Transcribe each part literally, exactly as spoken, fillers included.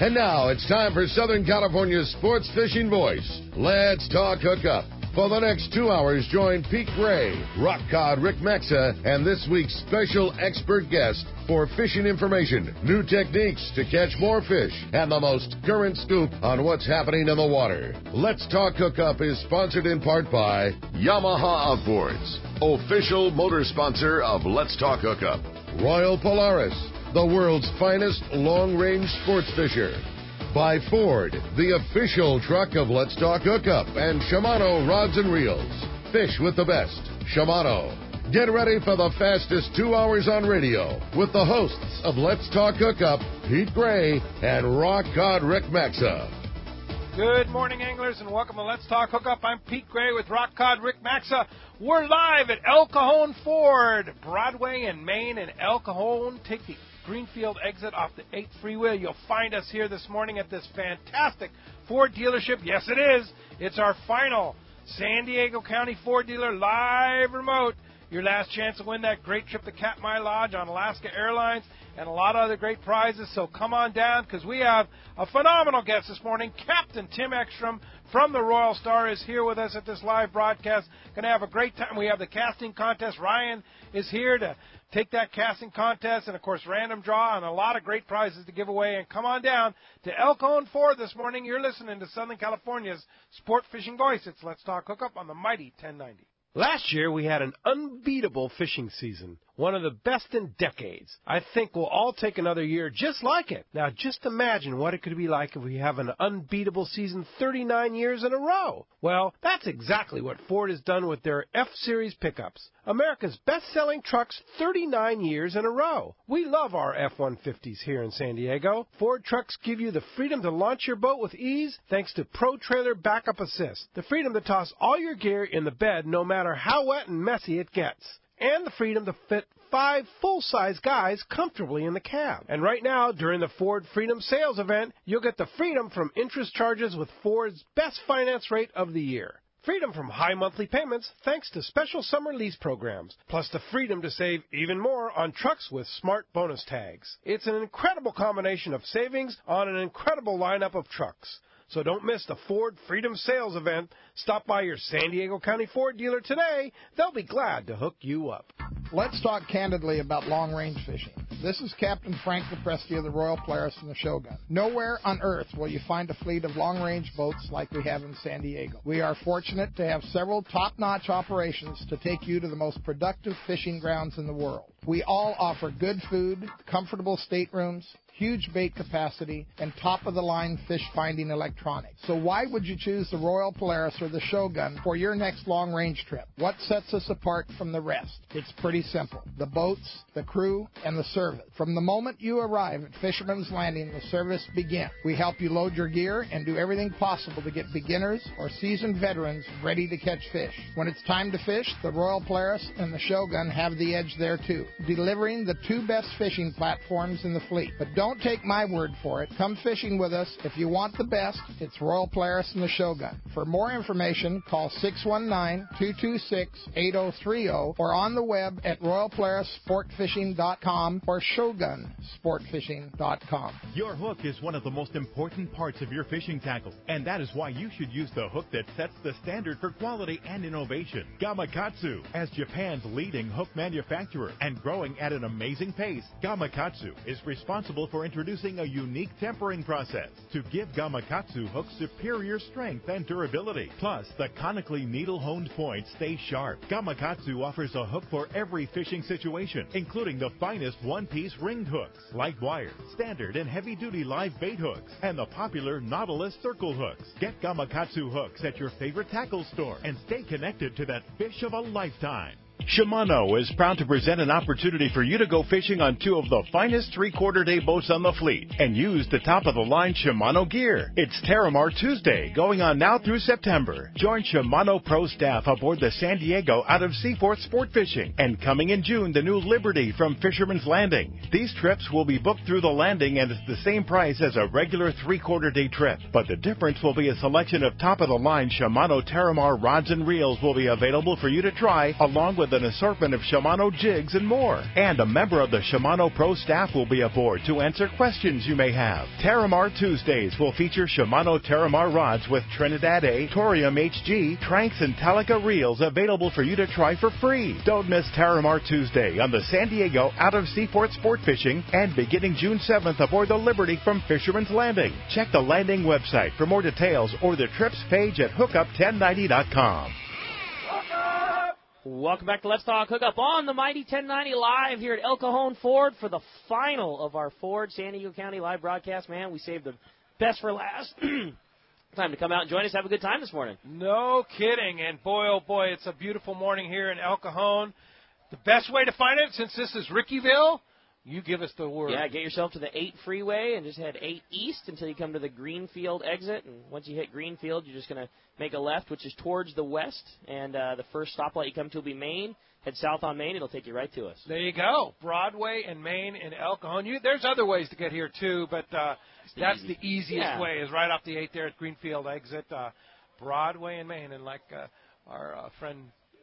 And now it's time for Southern California's sports fishing voice. Let's talk hookup. For the next two hours, join Pete Gray, Rock Cod Rick Maxa, and this week's special expert guest for fishing information, new techniques to catch more fish, and the most current scoop on what's happening in the water. Let's Talk Hookup is sponsored in part by Yamaha Outboards, official motor sponsor of Let's Talk Hookup. Royal Polaris, the world's finest long-range sports fisher. By Ford, the official truck of Let's Talk Hookup, and Shimano Rods and Reels. Fish with the best. Shimano. Get ready for the fastest two hours on radio with the hosts of Let's Talk Hookup, Pete Gray and Rock Cod Rick Maxa. Good morning, anglers, and welcome to Let's Talk Hookup. I'm Pete Gray with Rock Cod Rick Maxa. We're live at El Cajon Ford, Broadway and Main and El Cajon. Take the Greenfield exit off the eighth freeway. You'll find us here this morning at this fantastic Ford dealership. Yes, it is. It's our final San Diego County Ford dealer live remote. Your last chance to win that great trip to Katmai Lodge on Alaska Airlines and a lot of other great prizes. So come on down because we have a phenomenal guest this morning. Captain Tim Ekstrom from the Royal Star is here with us at this live broadcast. Going to have a great time. We have the casting contest. Ryan is here to take that casting contest and, of course, random draw and a lot of great prizes to give away. And come on down to El Cajon Ford this morning. You're listening to Southern California's sport fishing voice. It's Let's Talk Hookup on the mighty ten ninety. Last year, we had an unbeatable fishing season, one of the best in decades. I think we'll all take another year just like it. Now, just imagine what it could be like if we have an unbeatable season thirty-nine years in a row. Well, that's exactly what Ford has done with their F-Series pickups, America's best-selling trucks thirty-nine years in a row. We love our F one fifties here in San Diego. Ford trucks give you the freedom to launch your boat with ease thanks to Pro Trailer Backup Assist, the freedom to toss all your gear in the bed no matter how wet and messy it gets, and the freedom to fit five full-size guys comfortably in the cab. And right now, during the Ford Freedom Sales Event, you'll get the freedom from interest charges with Ford's best finance rate of the year. Freedom from high monthly payments thanks to special summer lease programs, plus the freedom to save even more on trucks with smart bonus tags. It's an incredible combination of savings on an incredible lineup of trucks. So don't miss the Ford Freedom Sales Event. Stop by your San Diego County Ford dealer today. They'll be glad to hook you up. Let's talk candidly about long-range fishing. This is Captain Frank Lopresti of the Royal Polaris and the Shogun. Nowhere on earth will you find a fleet of long-range boats like we have in San Diego. We are fortunate to have several top-notch operations to take you to the most productive fishing grounds in the world. We all offer good food, comfortable staterooms, huge bait capacity, and top-of-the-line fish-finding electronics. So why would you choose the Royal Polaris or the Shogun for your next long-range trip? What sets us apart from the rest? It's pretty simple. The boats, the crew, and the service. From the moment you arrive at Fisherman's Landing, the service begins. We help you load your gear and do everything possible to get beginners or seasoned veterans ready to catch fish. When it's time to fish, the Royal Polaris and the Shogun have the edge there too, delivering the two best fishing platforms in the fleet. But don't Don't take my word for it. Come fishing with us. If you want the best, it's Royal Polaris and the Shogun. For more information, call six one nine, two two six, eight zero three zero or on the web at royal polaris sport fishing dot com or shogun sport fishing dot com. Your hook is one of the most important parts of your fishing tackle, and that is why you should use the hook that sets the standard for quality and innovation. Gamakatsu. As Japan's leading hook manufacturer and growing at an amazing pace, Gamakatsu is responsible for introducing a unique tempering process to give Gamakatsu hooks superior strength and durability. Plus, the conically needle-honed points stay sharp. Gamakatsu offers a hook for every fishing situation, including the finest one-piece ringed hooks, light wire, standard and heavy-duty live bait hooks, and the popular Nautilus circle hooks. Get Gamakatsu hooks at your favorite tackle store and stay connected to that fish of a lifetime. Shimano is proud to present an opportunity for you to go fishing on two of the finest three-quarter day boats on the fleet and use the top-of-the-line Shimano gear. It's Terramar Tuesday, going on now through September. Join Shimano Pro staff aboard the San Diego out of Seaforth Sport Fishing, and coming in June, the new Liberty from Fisherman's Landing. These trips will be booked through the landing and it's the same price as a regular three-quarter day trip, but the difference will be a selection of top-of-the-line Shimano Terramar rods and reels will be available for you to try, along with with an assortment of Shimano jigs and more. And a member of the Shimano Pro staff will be aboard to answer questions you may have. Terramar Tuesdays will feature Shimano Terramar rods with Trinidad A, Torium H G, Tranks, and Talica reels available for you to try for free. Don't miss Terramar Tuesday on the San Diego Out of Seaport Sport Fishing and beginning June seventh aboard the Liberty from Fisherman's Landing. Check the landing website for more details or the trips page at hookup ten ninety dot com. Welcome back to Let's Talk Hookup on the Mighty ten ninety live here at El Cajon Ford for the final of our Ford San Diego County live broadcast. Man, we saved the best for last. Time to come out and join us. Have a good time this morning. No kidding. And boy, oh boy, it's a beautiful morning here in El Cajon. The best way to find it, since this is Rickyville, you give us the word. Yeah, get yourself to the eight freeway and just head eight east until you come to the Greenfield exit. And once you hit Greenfield, you're just going to make a left, which is towards the west. And uh, the first stoplight you come to will be Main. Head south on Main. It'll take you right to us. There you go. Broadway and Main in El Cajon. You, there's other ways to get here, too, but uh, the that's easy. the easiest yeah. way is right off the eight there at Greenfield exit. Uh, Broadway and Main. And like uh, our uh, friend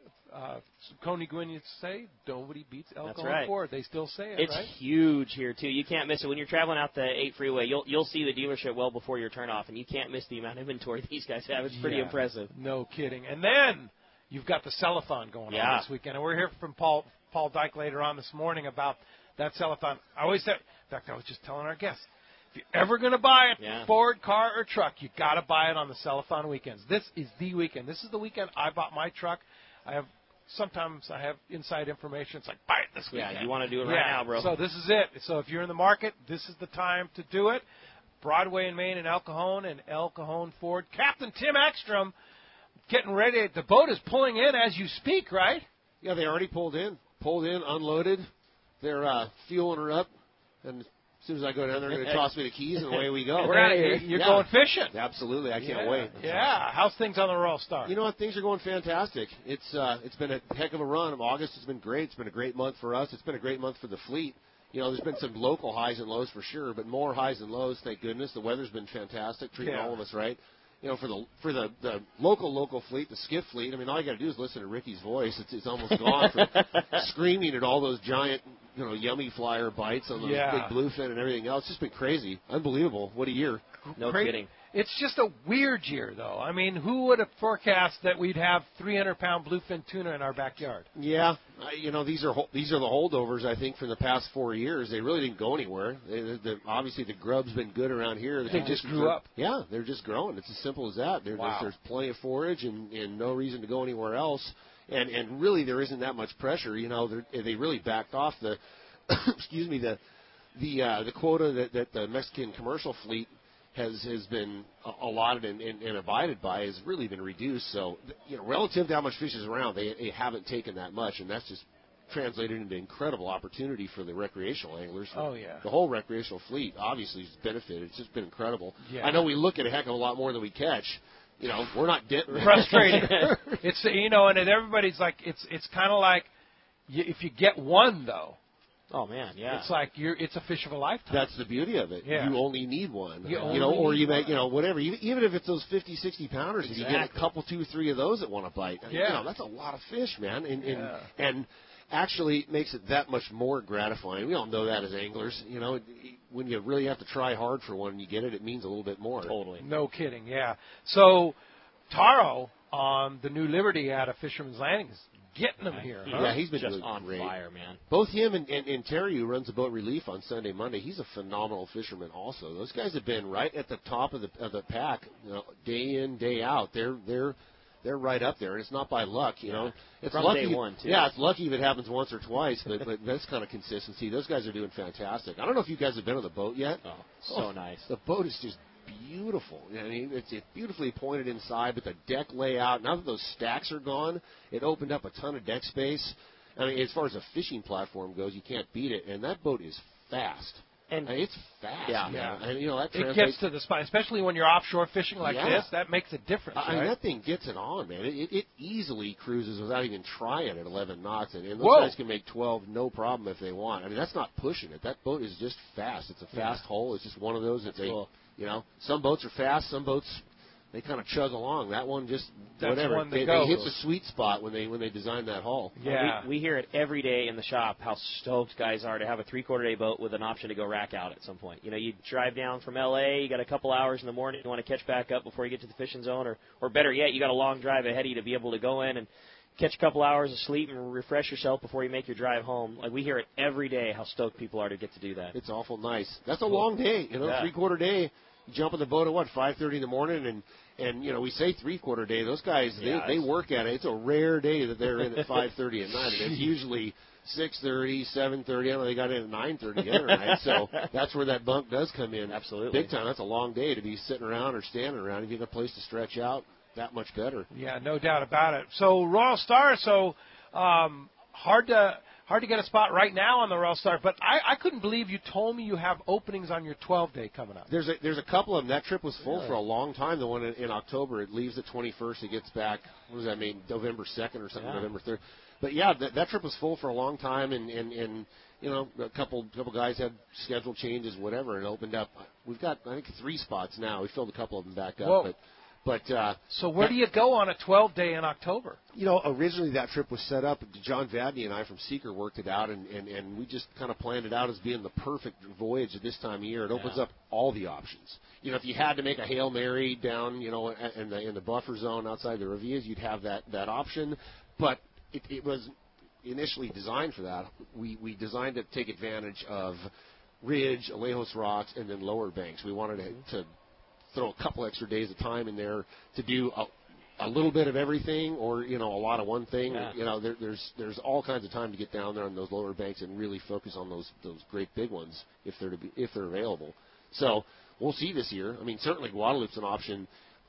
Uh, Coney Gwynn used to say, nobody beats El Cajon right. Ford. They still say it, it's right? It's huge here, too. You can't miss it. When you're traveling out the eight freeway, you'll you'll see the dealership well before your turnoff, and you can't miss the amount of inventory these guys have. It's pretty yeah, impressive. No kidding. And then you've got the Cellathon going yeah. on this weekend. And we're here from Paul Paul Dyke later on this morning about that Cellathon. I always said, in fact, I was just telling our guests, if you're ever going to buy a yeah. Ford car or truck, you got to buy it on the Cellathon weekends. This is the weekend. This is the weekend I bought my truck. I have Sometimes I have inside information. It's like, buy it this weekend. Yeah, you want to do it yeah. right now, bro. So this is it. So if you're in the market, this is the time to do it. Broadway and Main in El Cajon and El Cajon Ford. Captain Tim Ekstrom getting ready. The boat is pulling in as you speak, right? Yeah, they already pulled in. Pulled in, unloaded. They're uh, fueling her up. And as soon as I go down, they're going to toss me the keys, and away we go. We're out of here. You're yeah. going fishing. Absolutely. I can't yeah. wait. Yeah. How's things on the Royal Star? You know what? Things are going fantastic. It's uh, It's been a heck of a run. August has been great. It's been a great month for us. It's been a great month for the fleet. You know, there's been some local highs and lows for sure, but more highs and lows, thank goodness. The weather's been fantastic, treating yeah. all of us right. You know, for the for the, the local, local fleet, the skiff fleet, I mean, all you got to do is listen to Ricky's voice. It's, it's almost gone from screaming at all those giant, you know, yummy flyer bites on the yeah. big bluefin and everything else. It's just been crazy. Unbelievable. What a year. No Great. kidding. It's just a weird year, though. I mean, who would have forecast that we'd have three hundred pound bluefin tuna in our backyard? Yeah, uh, you know, these are these are the holdovers, I think, from the past four years. They really didn't go anywhere. They, they, obviously, the grub's been good around here. They just grew up. Yeah, they're just growing. It's as simple as that. There, wow. there's, there's plenty of forage and, and no reason to go anywhere else. And and really, there isn't that much pressure. You know, they really backed off the, excuse me, the the uh, the quota that, that the Mexican commercial fleet has has been allotted and, and, and abided by has really been reduced. So, you know, relative to how much fish is around, they, they haven't taken that much, and that's just translated into incredible opportunity for the recreational anglers. Oh, yeah. The whole recreational fleet obviously has benefited. It's just been incredible. Yeah. I know we look at a heck of a lot more than we catch. You know, we're not getting it. Frustrating. It's, you know, and everybody's like, it's it's kind of like, you, if you get one, though, oh, man, yeah. it's like you're. It's a fish of a lifetime. That's the beauty of it. Yeah. You only need one. You, you know, or you one. make, you know, whatever. Even, even if it's those fifty, sixty pounders, exactly. if you get a couple, two, three of those that want to bite, yeah. you know, that's a lot of fish, man. And, and, yeah. and actually makes it that much more gratifying. We all know that as anglers. You know, when you really have to try hard for one and you get it, it means a little bit more. Totally. No kidding, yeah. So, Taro on the New Liberty out of Fisherman's Landing is getting them here. Huh? Yeah, he's been just doing on great. fire, man. Both him and, and, and Terry, who runs the boat relief on Sunday, Monday, he's a phenomenal fisherman also. Those guys have been right at the top of the of the pack, you know, day in, day out. They're they're they're right up there, and it's not by luck, you know. It's From lucky, day one, too. Yeah, it's lucky if it happens once or twice, but, but that's kind of consistency. Those guys are doing fantastic. I don't know if you guys have been on the boat yet. Oh, so oh, nice. The boat is just beautiful. I mean, it's, it's beautifully pointed inside, but the deck layout, now that those stacks are gone, it opened up a ton of deck space. I mean, as far as a fishing platform goes, you can't beat it, and that boat is fast. And I mean, it's fast. Yeah, yeah. And, you know, that it translates. gets to the spot, especially when you're offshore fishing like Yeah. this. That makes a difference. I mean, right? that thing gets it on, man. It, it, it easily cruises without even trying at eleven knots, and, and those Whoa. guys can make twelve no problem if they want. I mean, that's not pushing it. That boat is just fast. It's a fast Yeah. hull. It's just one of those that they, cool. you know, some boats are fast, some boats they kind of chug along. That one just That's whatever. one that they, goes. they hit the sweet spot when they when they designed that hull. Yeah. We, we hear it every day in the shop how stoked guys are to have a three-quarter day boat with an option to go rack out at some point. You know, you drive down from L A, you got a couple hours in the morning, you want to catch back up before you get to the fishing zone, or, or better yet, you got a long drive ahead of you to be able to go in and catch a couple hours of sleep and refresh yourself before you make your drive home. Like, we hear it every day how stoked people are to get to do that. It's awful nice. That's a long day, you know, Yeah. three-quarter day. You jump on the boat at, what, five thirty in the morning, and, and you know, we say three-quarter day. Those guys, Yeah, they, they work at it. It's a rare day that they're in at five thirty at night, and it's usually six thirty, seven thirty. I know they got in at nine thirty the other night, so that's where that bunk does come in. Absolutely. Big time. That's a long day to be sitting around or standing around. If you get a place to stretch out, that much better. Yeah, no doubt about it. So Royal Star, so um, hard to hard to get a spot right now on the Royal Star, but I, I couldn't believe you told me you have openings on your twelve day coming up. There's a there's a couple of them. That trip was full really? for a long time. The one in, in October, it leaves the twenty-first. It gets back, what does that mean, November second or something, yeah. November third. But, yeah, that, that trip was full for a long time, and, and, and you know, a couple couple guys had schedule changes, whatever, and opened up. We've got, I think, three spots now. We filled a couple of them back up. Whoa. But, but uh, So where that, do you go on a twelve day in October? You know, originally that trip was set up. John Vadney and I from Seeker worked it out, and, and, and we just kind of planned it out as being the perfect voyage at this time of year. It opens yeah. up all the options. You know, if you had to make a Hail Mary down, you know, in the in the buffer zone outside the Rivias, you'd have that, that option. But it, it was initially designed for that. We we designed it to take advantage of Ridge, Alejos Rocks, and then lower banks. We wanted to, to throw a couple extra days of time in there to do a, a little bit of everything, or you know, a lot of one thing. Yeah. You know, there, there's there's all kinds of time to get down there on those lower banks and really focus on those those great big ones if they're to be, if they're available. So we'll see this year. I mean, certainly Guadalupe's an option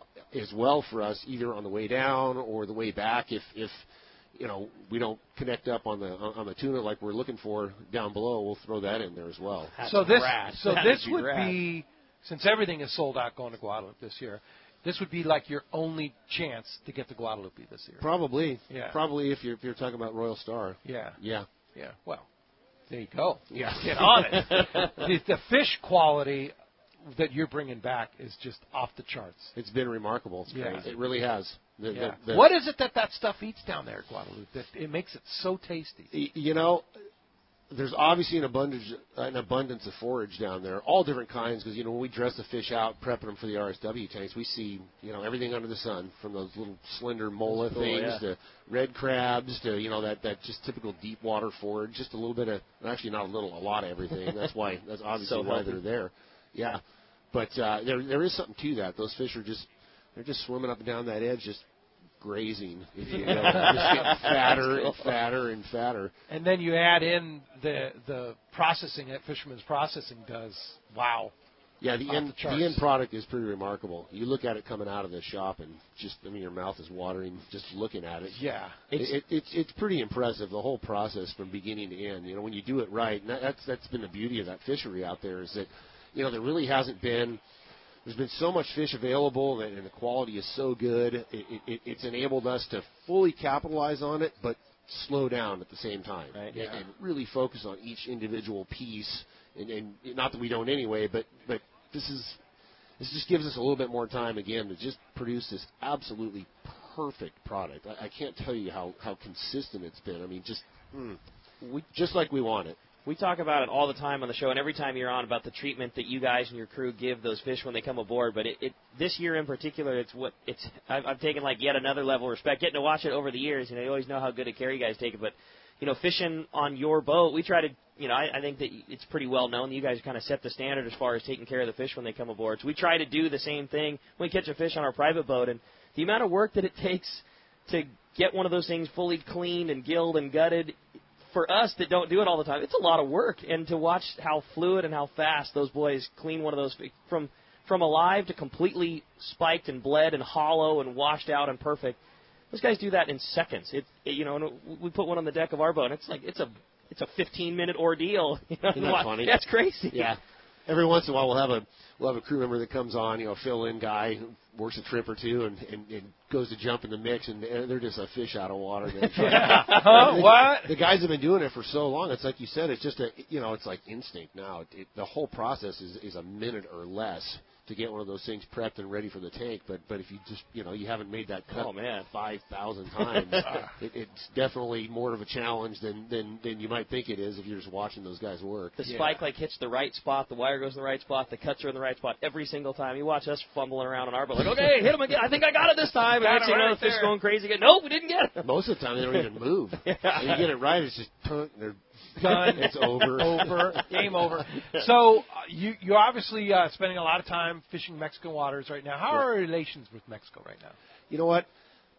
as well for us, either on the way down or the way back. If if you know, we don't connect up on the on the tuna like we're looking for down below, we'll throw that in there as well. That's so this rad. so That this would would be, rad. be, since everything is sold out going to Guadalupe this year, this would be like your only chance to get to Guadalupe this year. Probably. Yeah. Probably if you're if you're talking about Royal Star. Yeah. Yeah. Yeah. Well, there you go. Yeah. Get on it. the, the fish quality that you're bringing back is just off the charts. It's been remarkable. It's Yeah. crazy. It really has. The, Yeah. the, the, what is it that that stuff eats down there at Guadalupe that it makes it so tasty? y- you know, there's obviously an abundance an abundance of forage down there, all different kinds. Because you know, when we dress the fish out, prepping them for the R S W tanks, we see you know everything under the sun, from those little slender mola cool, things yeah. to red crabs to you know that, that just typical deep water forage. Just a little bit of, actually not a little, a lot of everything. That's why that's obviously So why healthy. they're there. Yeah, but uh, there there is something to that. Those fish are just they're just swimming up and down that edge, just grazing, if you will. Just getting fatter and fatter and fatter. And then you add in the the processing that Fisherman's Processing does. Wow. Yeah, the Off end the charts. the end product is pretty remarkable. You look at it coming out of the shop, and just I mean, your mouth is watering just looking at it. Yeah. It's it, it's it's pretty impressive, the whole process from beginning to end. You know, when you do it right, and that, that's that's been the beauty of that fishery out there, is that you know there really hasn't been. There's been so much fish available, and, and the quality is so good. It, it, it's enabled us to fully capitalize on it, but slow down at the same time, Right. and, Yeah. and really focus on each individual piece. And, and not that we don't anyway, but but this is this just gives us a little bit more time again to just produce this absolutely perfect product. I, I can't tell you how, how consistent it's been. I mean, just mm, we, just like we want it. We talk about it all the time on the show, and every time you're on, about the treatment that you guys and your crew give those fish when they come aboard. But it, it this year in particular, it's what it's. I've, I've taken like yet another level of respect. Getting to watch it over the years, you know, you always know how good a care you guys take it. But you know, fishing on your boat, we try to. You know, I, I think that it's pretty well known. You guys kind of set the standard as far as taking care of the fish when they come aboard. So we try to do the same thing when we catch a fish on our private boat. And the amount of work that it takes to get one of those things fully cleaned and gilled and gutted, for us that don't do it all the time, it's a lot of work. And to watch how fluid and how fast those boys clean one of those from from alive to completely spiked and bled and hollow and washed out and perfect, those guys do that in seconds. It, it you know, and we put one on the deck of our boat, and it's like it's a it's a fifteen minute ordeal. You know, Isn't that funny? That's crazy. Yeah. Every once in a while, we'll have a we'll have a crew member that comes on, you know, fill-in guy who works a trip or two, and, and, and goes to jump in the mix, and they're just a fish out of water. Yeah. Huh? the, What? The guys have been doing it for so long. It's like you said. It's just a you know, it's like instinct now. It, it, the whole process is is a minute or less to get one of those things prepped and ready for the tank. But but if you just you know you haven't made that cut oh, man. five thousand times, it, it's definitely more of a challenge than, than than you might think it is if you're just watching those guys work. The yeah. spike like hits the right spot, the wire goes in the right spot, the cuts are in the right spot every single time. You watch us fumbling around on our boat, like, okay, hit him again. I think I got it this time. And next thing you know, the fish going crazy again. Nope, we didn't get it. Most of the time, they don't even move. yeah. When you get it right, it's just tunk, they're done. It's over. over. Game over. So uh, you, you're obviously uh, spending a lot of time fishing Mexican waters right now. How yeah. are our relations with Mexico right now? You know what?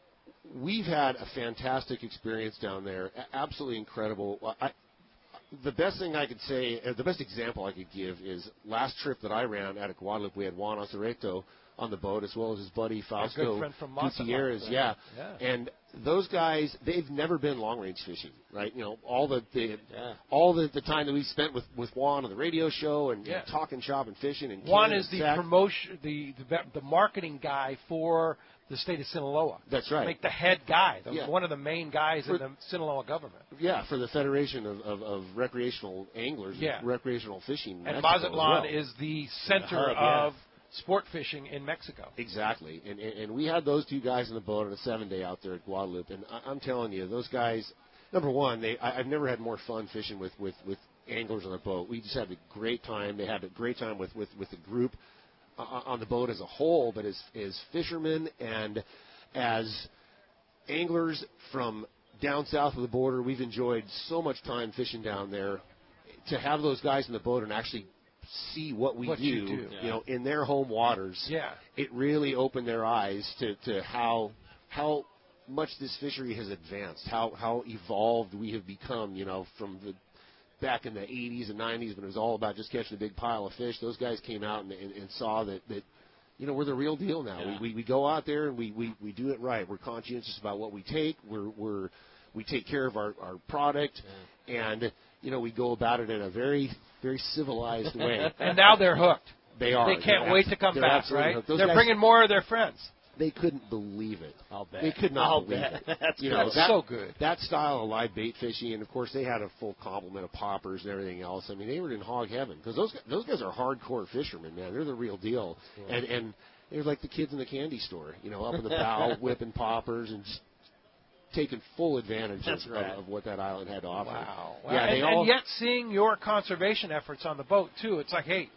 We've had a fantastic experience down there. Absolutely incredible. I, the best thing I could say, uh, the best example I could give is last trip that I ran out of Guadalupe, we had Juan Acereto on the boat, as well as his buddy Fausto Gutierrez. Yeah. yeah, and those guys, they've never been long range fishing, right? You know, all the, the yeah. all the, the time that we spent with, with Juan on the radio show and, yeah. and talking shop and fishing. And Juan Ken is and the Zach. promotion, the, the the marketing guy for the state of Sinaloa. That's right. Like the head guy, the, yeah. one of the main guys for, in the Sinaloa government. Yeah, for the Federation of, of, of Recreational Anglers, yeah. and Recreational Fishing. And Mexico Mazatlan well. is the center the hub, of. Yeah. sport fishing in Mexico. Exactly. And, and and we had those two guys in the boat on a seven-day out there at Guadalupe. And I, I'm telling you, those guys, number one, they I, I've never had more fun fishing with, with, with anglers on the boat. We just had a great time. They had a great time with, with, with the group uh, on the boat as a whole, but as, as fishermen and as anglers from down south of the border, we've enjoyed so much time fishing down there. To have those guys in the boat and actually see what we what do, you, do. you Yeah. know, in their home waters. Yeah. It really opened their eyes to, to how how much this fishery has advanced, how how evolved we have become, you know, from the back in the eighties and nineties when it was all about just catching a big pile of fish. Those guys came out and, and, and saw that, that, you know, we're the real deal now. Yeah. We, we we go out there and we, we, we do it right. We're conscientious about what we take. We're we're we take care of our, our product, yeah. and you know, we go about it in a very very civilized way. And now they're hooked. They are. They can't they're wait to come back, right? They're guys, bringing more of their friends. They couldn't believe it. I'll bet. They could not I'll believe bet. it. That's you know, That's that, so good. That style of live bait fishing, and of course they had a full complement of poppers and everything else. I mean, they were in hog heaven because those those guys are hardcore fishermen, man. They're the real deal. Yeah. And and they're like the kids in the candy store, you know, up in the bow whipping poppers and just taking full advantage of, right. of, of what that island had to offer. Wow. wow. Yeah, and, they all, and yet seeing your conservation efforts on the boat, too, it's like, hey,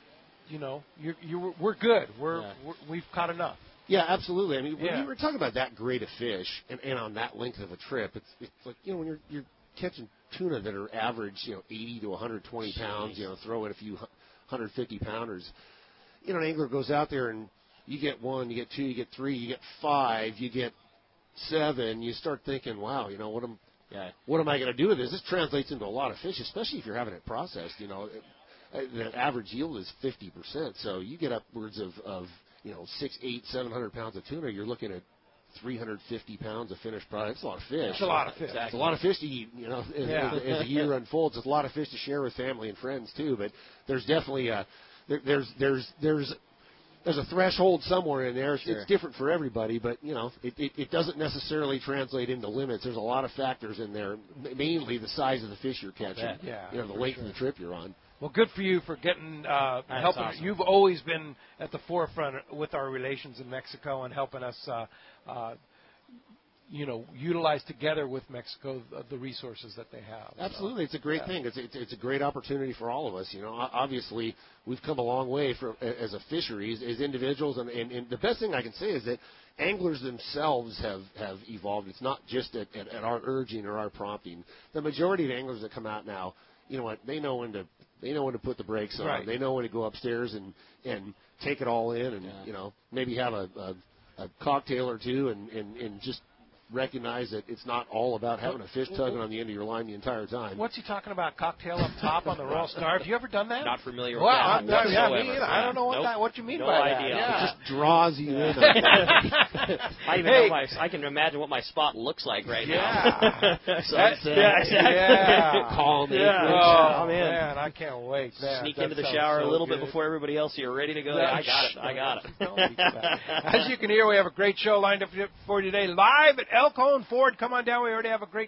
you know, you're, you're, we're good. We're, yeah. we're, we've caught enough. Yeah, absolutely. I mean, when yeah. you were talking about that great a fish and, and on that length of a trip, it's, it's like, you know, when you're, you're catching tuna that are average, you know, eighty to one hundred twenty Jeez. Pounds, you know, throw in a few one hundred fifty pounders. You know, an angler goes out there and you get one, you get two, you get three, you get five, you get seven, you start thinking, wow, you know, what am, yeah. what am I going to do with this? This translates into a lot of fish, especially if you're having it processed. You know, the average yield is fifty percent, so you get upwards of, of you know, six, eight, seven hundred pounds of tuna. You're looking at three hundred fifty pounds of finished product. It's a lot of fish. It's a lot of fish. It's a lot of fish to eat. You know, as, yeah. as, as the year unfolds, it's a lot of fish to share with family and friends too. But there's definitely a there, there's there's there's There's a threshold somewhere in there. It's, sure. it's different for everybody, but you know, it, it, it doesn't necessarily translate into limits. There's a lot of factors in there, mainly the size of the fish you're catching. Yeah, you know, the length sure. of the trip you're on. Well, good for you for getting uh, helping. Awesome. You've always been at the forefront with our relations in Mexico and helping us, uh, uh, you know, utilize together with Mexico the, the resources that they have. Absolutely, so, it's a great yeah. thing. It's, it's it's a great opportunity for all of us. You know, obviously we've come a long way for as a fishery, as, as individuals, and, and, and the best thing I can say is that anglers themselves have, have evolved. It's not just at, at, at our urging or our prompting. The majority of anglers that come out now, you know what, they know when to they know when to put the brakes on. Right. They know when to go upstairs and, and take it all in, and yeah. you know, maybe have a, a, a cocktail or two, and, and, and just recognize that it's not all about having a fish tugging on the end of your line the entire time. What's he talking about? Cocktail up top on the Royal Star? Have you ever done that? Not familiar with wow, that. Well, yeah, whatsoever. me either. I don't know what nope. that. What you mean no by idea. that? Yeah. It just draws you in. I even Hey. know my. I can imagine what my spot looks like right Yeah. now. Sunset. Yeah, exactly. Yeah. Calm. Yeah. acreage. Oh, I'm in. man, I can't wait. Man, Sneak that into the sounds shower so a little good. bit before everybody else. You're ready to go. Yeah, I got it. I got it. Don't be bad. As you can hear, we have a great show lined up for you today, live at El Cajon Ford. Come on down. We already have a great group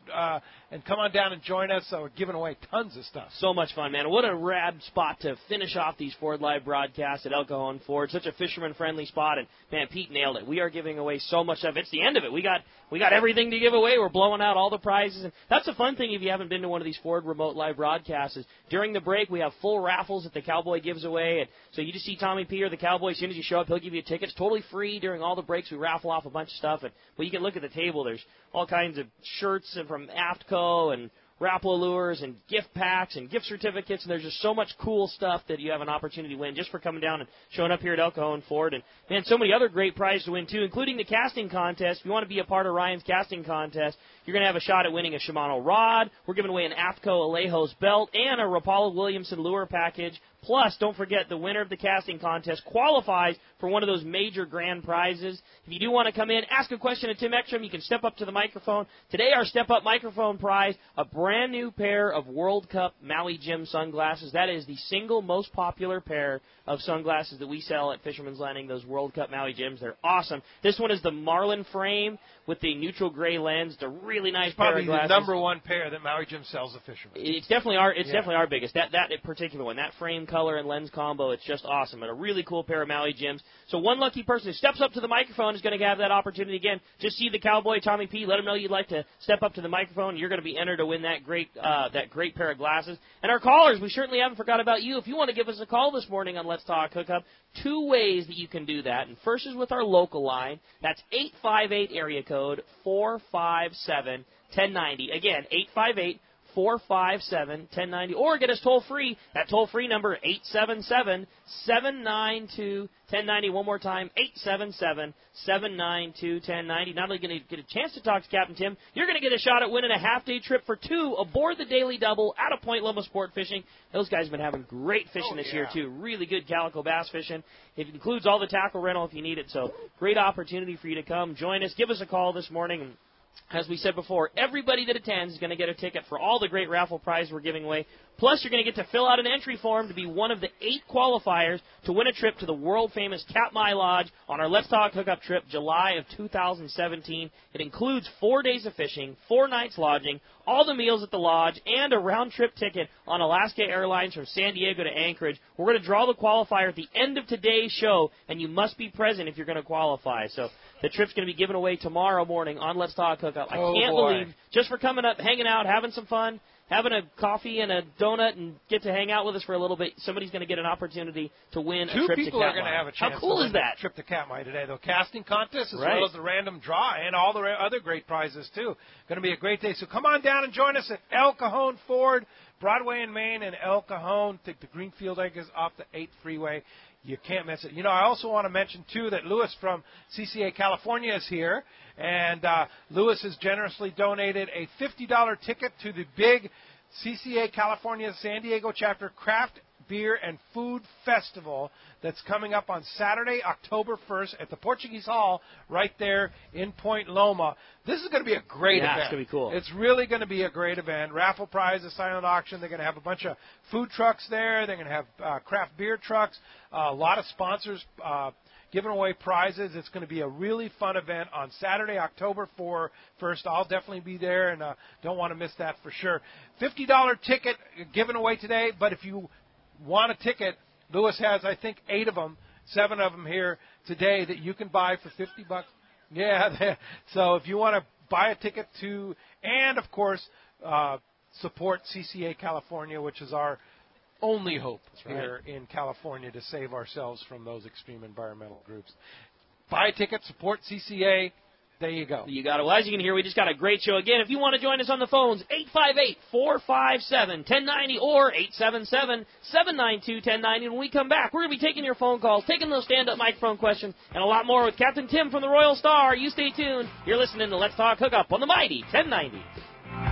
uh, and come on down and join us. So we're giving away tons of stuff. So much fun, man. What a rad spot to finish off these Ford Live broadcasts at El Cajon Ford. Such a fisherman-friendly spot, and, man, Pete nailed it. We are giving away so much stuff. It's the end of it. We got we got everything to give away. We're blowing out all the prizes. And that's the fun thing if you haven't been to one of these Ford remote live broadcasts is during the break we have full raffles that the Cowboy gives away. And so you just see Tommy P or the Cowboy. As soon as you show up, he'll give you a ticket. It's totally free during all the breaks. We raffle off a bunch of stuff. And, well, you can look at the table. There's all kinds of shirts from AFTCO and Rapala lures and gift packs and gift certificates, and there's just so much cool stuff that you have an opportunity to win just for coming down and showing up here at El Cajon Ford. And, man, so many other great prizes to win, too, including the casting contest. If you want to be a part of Ryan's casting contest, you're going to have a shot at winning a Shimano rod. We're giving away an AFTCO Alejos belt and a Rapala Williamson lure package. Plus, don't forget, the winner of the casting contest qualifies for one of those major grand prizes. If you do want to come in, ask a question of Tim Ekstrom, you can step up to the microphone. Today, our step-up microphone prize, a brand new pair of World Cup Maui Jim sunglasses. That is the single most popular pair of sunglasses that we sell at Fisherman's Landing, those World Cup Maui Jims. They're awesome. This one is the Marlin frame with the neutral gray lens. It's a really nice Probably pair of glasses. the number one pair that Maui Jim sells to fishermen. It's definitely our it's yeah. definitely our biggest. That that particular one, that frame color and lens combo, it's just awesome. And a really cool pair of Maui Jims. So one lucky person who steps up to the microphone is going to have that opportunity again. Just see the Cowboy Tommy P. Let him know you'd like to step up to the microphone. You're going to be entered to win that great uh, that great pair of glasses. And our callers, we certainly haven't forgot about you. If you want to give us a call this morning on Let's Talk Hookup, two ways that you can do that. And first is with our local line. That's eight five eight area code four five seven one oh nine oh. Again, eight five eight four five seven one oh nine oh. Or get us toll free. That toll free number, eight seven seven seven nine two one oh nine oh. One more time, eight seven seven seven nine two one oh nine oh. Not only going to get a chance to talk to Captain Tim, you're going to get a shot at winning a half-day trip for two aboard the Daily Double out of Point Loma Sport Fishing. Those guys have been having great fishing oh, this yeah. year, too. Really good calico bass fishing. It includes all the tackle rental if you need it. So great opportunity for you to come join us. Give us a call this morning. And as we said before, everybody that attends is going to get a ticket for all the great raffle prizes we're giving away. Plus, you're going to get to fill out an entry form to be one of the eight qualifiers to win a trip to the world-famous Katmai Lodge on our Let's Talk Hookup trip, July of two thousand seventeen. It includes four days of fishing, four nights lodging, all the meals at the lodge, and a round-trip ticket on Alaska Airlines from San Diego to Anchorage. We're going to draw the qualifier at the end of today's show, and you must be present if you're going to qualify. So the trip's going to be given away tomorrow morning on Let's Talk Hookup. I oh, can't boy. believe, just for coming up, hanging out, having some fun, having a coffee and a donut and get to hang out with us for a little bit, somebody's going to get an opportunity to win Two a trip to Katmai. Two people are going to have a chance How cool to is win that? a trip to Katmai today. The casting contest as right. well as the random draw and all the other great prizes, too. Going to be a great day. So come on down and join us at El Cajon Ford, Broadway in Maine, and El Cajon. Take the Greenfield exit off the eighth freeway. You can't miss it. You know, I also want to mention, too, that Lewis from C C A California is here. And uh, Lewis has generously donated a fifty dollars ticket to the big C C A California San Diego chapter craft beer and food festival that's coming up on Saturday, October first at the Portuguese Hall right there in Point Loma. This is going to be a great yeah, event. It's going to be cool. It's really going to be a great event. Raffle prizes, silent auction. They're going to have a bunch of food trucks there. They're going to have uh, craft beer trucks, uh, a lot of sponsors uh, giving away prizes. It's going to be a really fun event on Saturday, October first. I'll definitely be there, and uh, don't want to miss that for sure. fifty dollars ticket given away today, but if you want a ticket, Lewis has, I think, eight of them, seven of them here today that you can buy for fifty bucks. Yeah, so if you want to buy a ticket to, and, of course, uh, support C C A California, which is our only hope right. here in California to save ourselves from those extreme environmental groups. Buy a ticket, support C C A. There you go. You got it. Well, as you can hear, we just got a great show. Again, if you want to join us on the phones, eight five eight four five seven one oh nine oh or eight seven seven seven nine two one oh nine oh. When we come back, we're going to be taking your phone calls, taking those stand-up microphone questions, and a lot more with Captain Tim from the Royal Star. You stay tuned. You're listening to Let's Talk Hookup on the mighty ten ninety.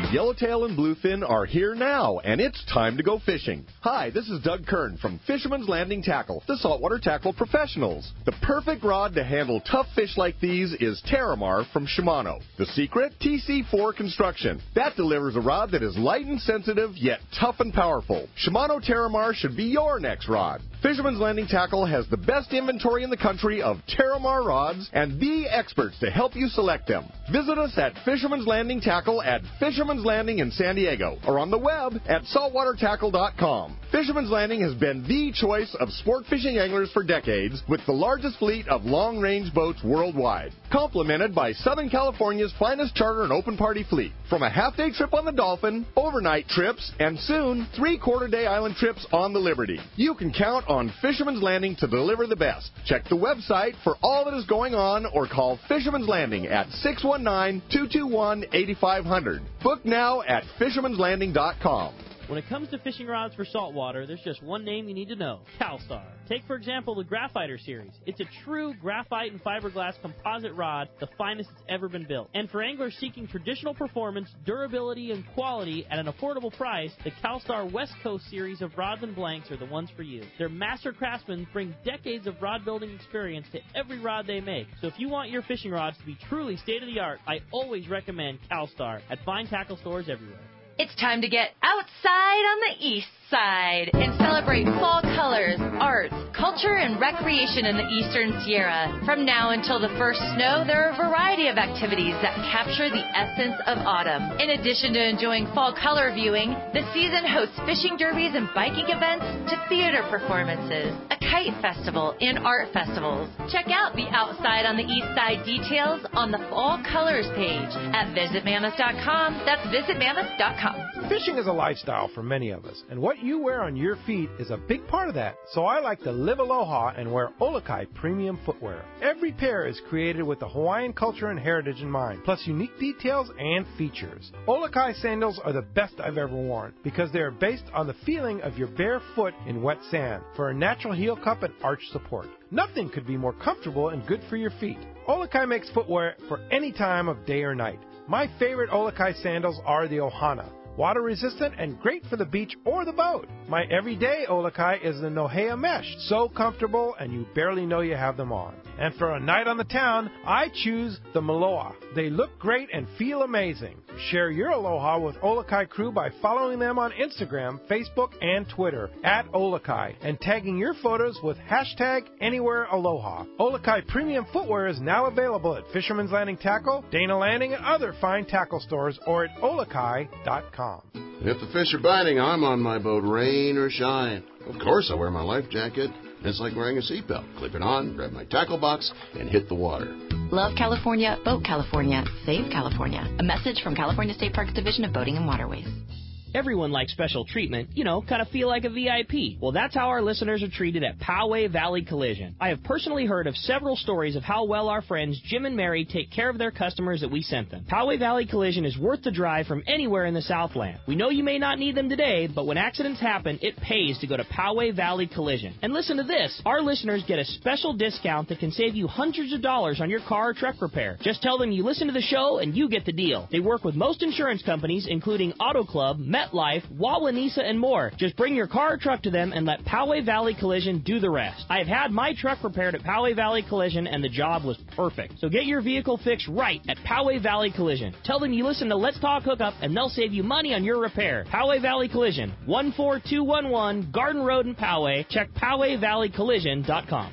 Yellowtail and bluefin are here now, and it's time to go fishing. Hi, this is Doug Kern from Fisherman's Landing Tackle, the saltwater tackle professionals. The perfect rod to handle tough fish like these is Terramar from Shimano. The secret? T C four construction. That delivers a rod that is light and sensitive, yet tough and powerful. Shimano Terramar should be your next rod. Fisherman's Landing Tackle has the best inventory in the country of Terramar rods and the experts to help you select them. Visit us at Fisherman's Landing Tackle at Fisherman's Landing in San Diego or on the web at saltwater tackle dot com. Fisherman's Landing has been the choice of sport fishing anglers for decades with the largest fleet of long-range boats worldwide, complemented by Southern California's finest charter and open party fleet. From a half-day trip on the Dolphin, overnight trips, and soon three-quarter-day island trips on the Liberty. You can count on Fisherman's Landing to deliver the best. Check the website for all that is going on or call Fisherman's Landing at six one nine, two two one, eight five zero zero. Book now at fishermans landing dot com. When it comes to fishing rods for saltwater, there's just one name you need to know, CalStar. Take, for example, the Graphiter series. It's a true graphite and fiberglass composite rod, the finest that's ever been built. And for anglers seeking traditional performance, durability, and quality at an affordable price, the CalStar West Coast series of rods and blanks are the ones for you. Their master craftsmen bring decades of rod building experience to every rod they make. So if you want your fishing rods to be truly state-of-the-art, I always recommend CalStar at fine tackle stores everywhere. It's time to get outside on the east side and celebrate fall colors, arts, culture, and recreation in the Eastern Sierra. From now until the first snow, there are a variety of activities that capture the essence of autumn. In addition to enjoying fall color viewing, the season hosts fishing derbies and biking events to theater performances, a kite festival, and art festivals. Check out the Outside on the East Side details on the Fall Colors page at visit mammoth dot com. That's visit mammoth dot com. Fishing is a lifestyle for many of us, and what you wear on your feet is a big part of that. So I like to live aloha and wear Olokai premium footwear. Every pair is created with the Hawaiian culture and heritage in mind, plus unique details and features. Olokai sandals are the best I've ever worn because they are based on the feeling of your bare foot in wet sand for a natural heel cup and arch support. Nothing could be more comfortable and good for your feet. Olokai makes footwear for any time of day or night. My favorite Olokai sandals are the Ohana, water resistant and great for the beach or the boat. My everyday Olokai is the Nohea mesh, so comfortable and you barely know you have them on. And for a night on the town, I choose the Maloa. They look great and feel amazing. Share your aloha with Olokai crew by following them on Instagram, Facebook, and Twitter at Olokai and tagging your photos with hashtag Anywhere Aloha. Olokai premium footwear is now available at Fisherman's Landing Tackle, Dana Landing, and other fine tackle stores or at olokai dot com. If the fish are biting, I'm on my boat, rain or shine. Of course, I wear my life jacket. It's like wearing a seatbelt. Clip it on, grab my tackle box, and hit the water. Love California, Boat California, Save California. A message from California State Parks Division of Boating and Waterways. Everyone likes special treatment, you know, kind of feel like a V I P. Well, that's how our listeners are treated at Poway Valley Collision. I have personally heard of several stories of how well our friends Jim and Mary take care of their customers that we sent them. Poway Valley Collision is worth the drive from anywhere in the Southland. We know you may not need them today, but when accidents happen, it pays to go to Poway Valley Collision. And listen to this, our listeners get a special discount that can save you hundreds of dollars on your car or truck repair. Just tell them you listen to the show and you get the deal. They work with most insurance companies, including Auto Club, MetLife, Wawanesa, and more. Just bring your car or truck to them and let Poway Valley Collision do the rest. I have had my truck repaired at Poway Valley Collision and the job was perfect. So get your vehicle fixed right at Poway Valley Collision. Tell them you listen to Let's Talk Hookup and they'll save you money on your repair. Poway Valley Collision, one four two one one Garden Road in Poway. Check poway valley collision dot com.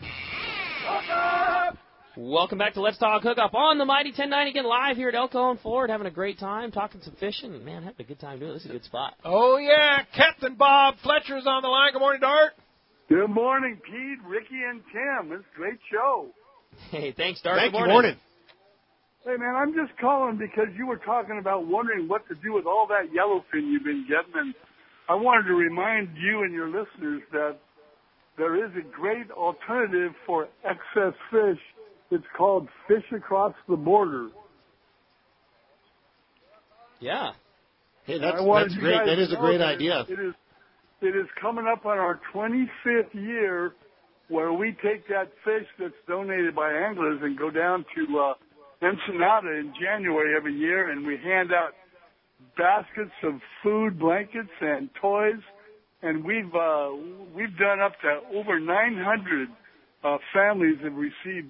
Welcome back to Let's Talk Hookup on the Mighty ten ninety again, live here at El Cajon Ford, having a great time, talking some fishing. Man, having a good time doing it. This is a good spot. Oh, yeah. Captain Bob Fletcher's on the line. Good morning, Dart. Good morning, Pete, Ricky, and Tim. It's a great show. Hey, thanks, Dart. Thank good you. morning. Hey, man, I'm just calling because you were talking about wondering what to do with all that yellowfin you've been getting, and I wanted to remind you and your listeners that there is a great alternative for excess fish. It's called Fish Across the Border. Yeah. Hey, that's, that's great. That is a great idea. It is, it is coming up on our twenty-fifth year where we take that fish that's donated by anglers and go down to uh, Ensenada in January every year, and we hand out baskets of food, blankets, and toys, and we've uh, we've done up to over nine hundred uh, families have received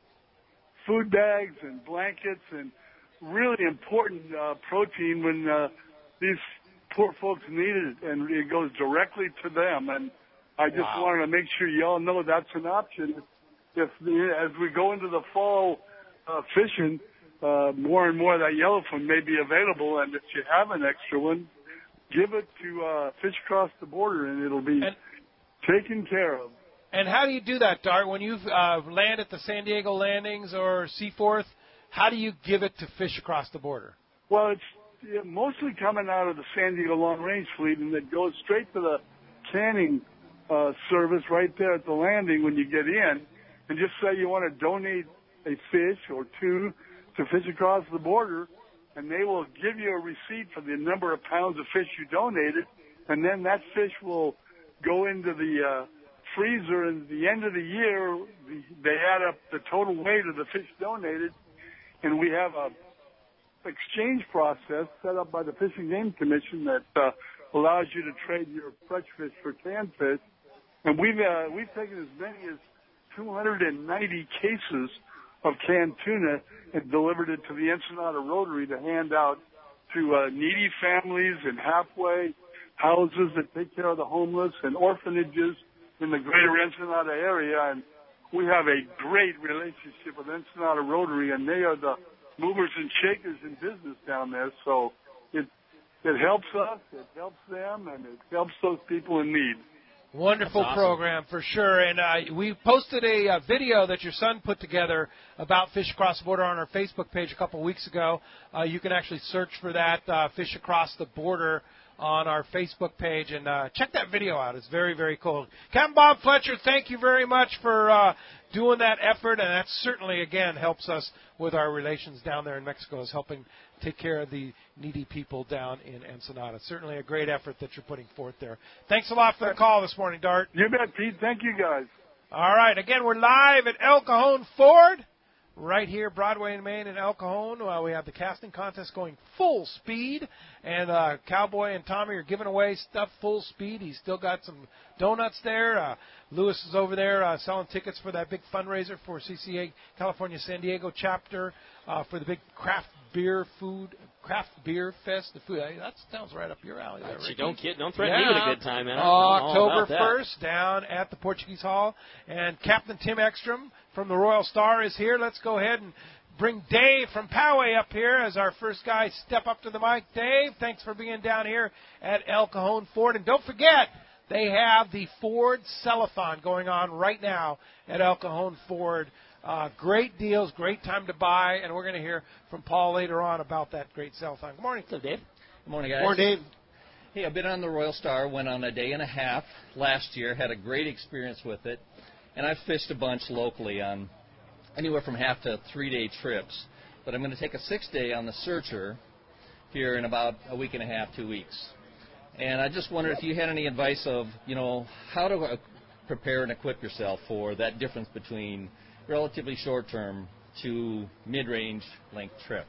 food bags and blankets and really important uh, protein when uh, these poor folks need it, and it goes directly to them. And I just Wow. wanted to make sure you all know that's an option. If the, as we go into the fall uh, fishing, uh, more and more of that yellowfin may be available, and if you have an extra one, give it to uh, Fish Across the Border, and it'll be And- taken care of. And how do you do that, Dart? When you uh, land at the San Diego landings or Seaforth, how do you give it to Fish Across the Border? Well, it's yeah, mostly coming out of the San Diego Long Range Fleet, and it goes straight to the canning uh, service right there at the landing when you get in, and just say you want to donate a fish or two to Fish Across the Border, and they will give you a receipt for the number of pounds of fish you donated, and then that fish will go into the uh, freezer, and at the end of the year, the, they add up the total weight of the fish donated, and we have a exchange process set up by the Fish and Game Commission that uh, allows you to trade your fresh fish for canned fish. And we've uh, we've taken as many as two hundred ninety cases of canned tuna and delivered it to the Ensenada Rotary to hand out to uh, needy families and halfway houses that take care of the homeless and orphanages in the greater Ensenada area. And we have a great relationship with Ensenada Rotary, and they are the movers and shakers in business down there. So it it helps us, it helps them, and it helps those people in need. Wonderful That's awesome. program for sure. And uh, we posted a uh, video that your son put together about Fish Across the Border on our Facebook page a couple weeks ago. Uh, you can actually search for that, uh, Fish Across the Border, on our Facebook page, and uh, check that video out. It's very, very cool. Captain Bob Fletcher, thank you very much for uh, doing that effort, and that certainly, again, helps us with our relations down there in Mexico, is helping take care of the needy people down in Ensenada. Certainly a great effort that you're putting forth there. Thanks a lot for the call this morning, Dart. You bet, Pete. Thank you, guys. All right, again, we're live at El Cajon Ford, right here, Broadway and Main in El Cajon. Uh, we have the casting contest going full speed, and uh, Cowboy and Tommy are giving away stuff full speed. He's still got some donuts there. Uh, Lewis is over there uh, selling tickets for that big fundraiser for C C A California San Diego chapter uh, for the big craft beer food, craft beer fest. The food that sounds right up your alley there, Ricky. Don't kid, don't threaten yeah. me with a good time, man. I'm all October about that. first, down at the Portuguese Hall. And Captain Tim Ekstrom from the Royal Star is here. Let's go ahead and bring Dave from Poway up here as our first guy. Step up to the mic. Dave, thanks for being down here at El Cajon Ford. And don't forget, they have the Ford Sellathon going on right now at El Cajon Ford. Uh, great deals, great time to buy, and we're going to hear from Paul later on about that great Sellathon. Good morning. What's up, Dave? Good morning, guys. Morning, Dave. Hey, I've been on the Royal Star, went on a day and a half last year, had a great experience with it, and I've fished a bunch locally on anywhere from half to three-day trips. But I'm going to take a six-day on the Searcher here in about a week and a half, two weeks. And I just wondered if you had any advice of, you know, how to uh, prepare and equip yourself for that difference between relatively short-term to mid-range length trip.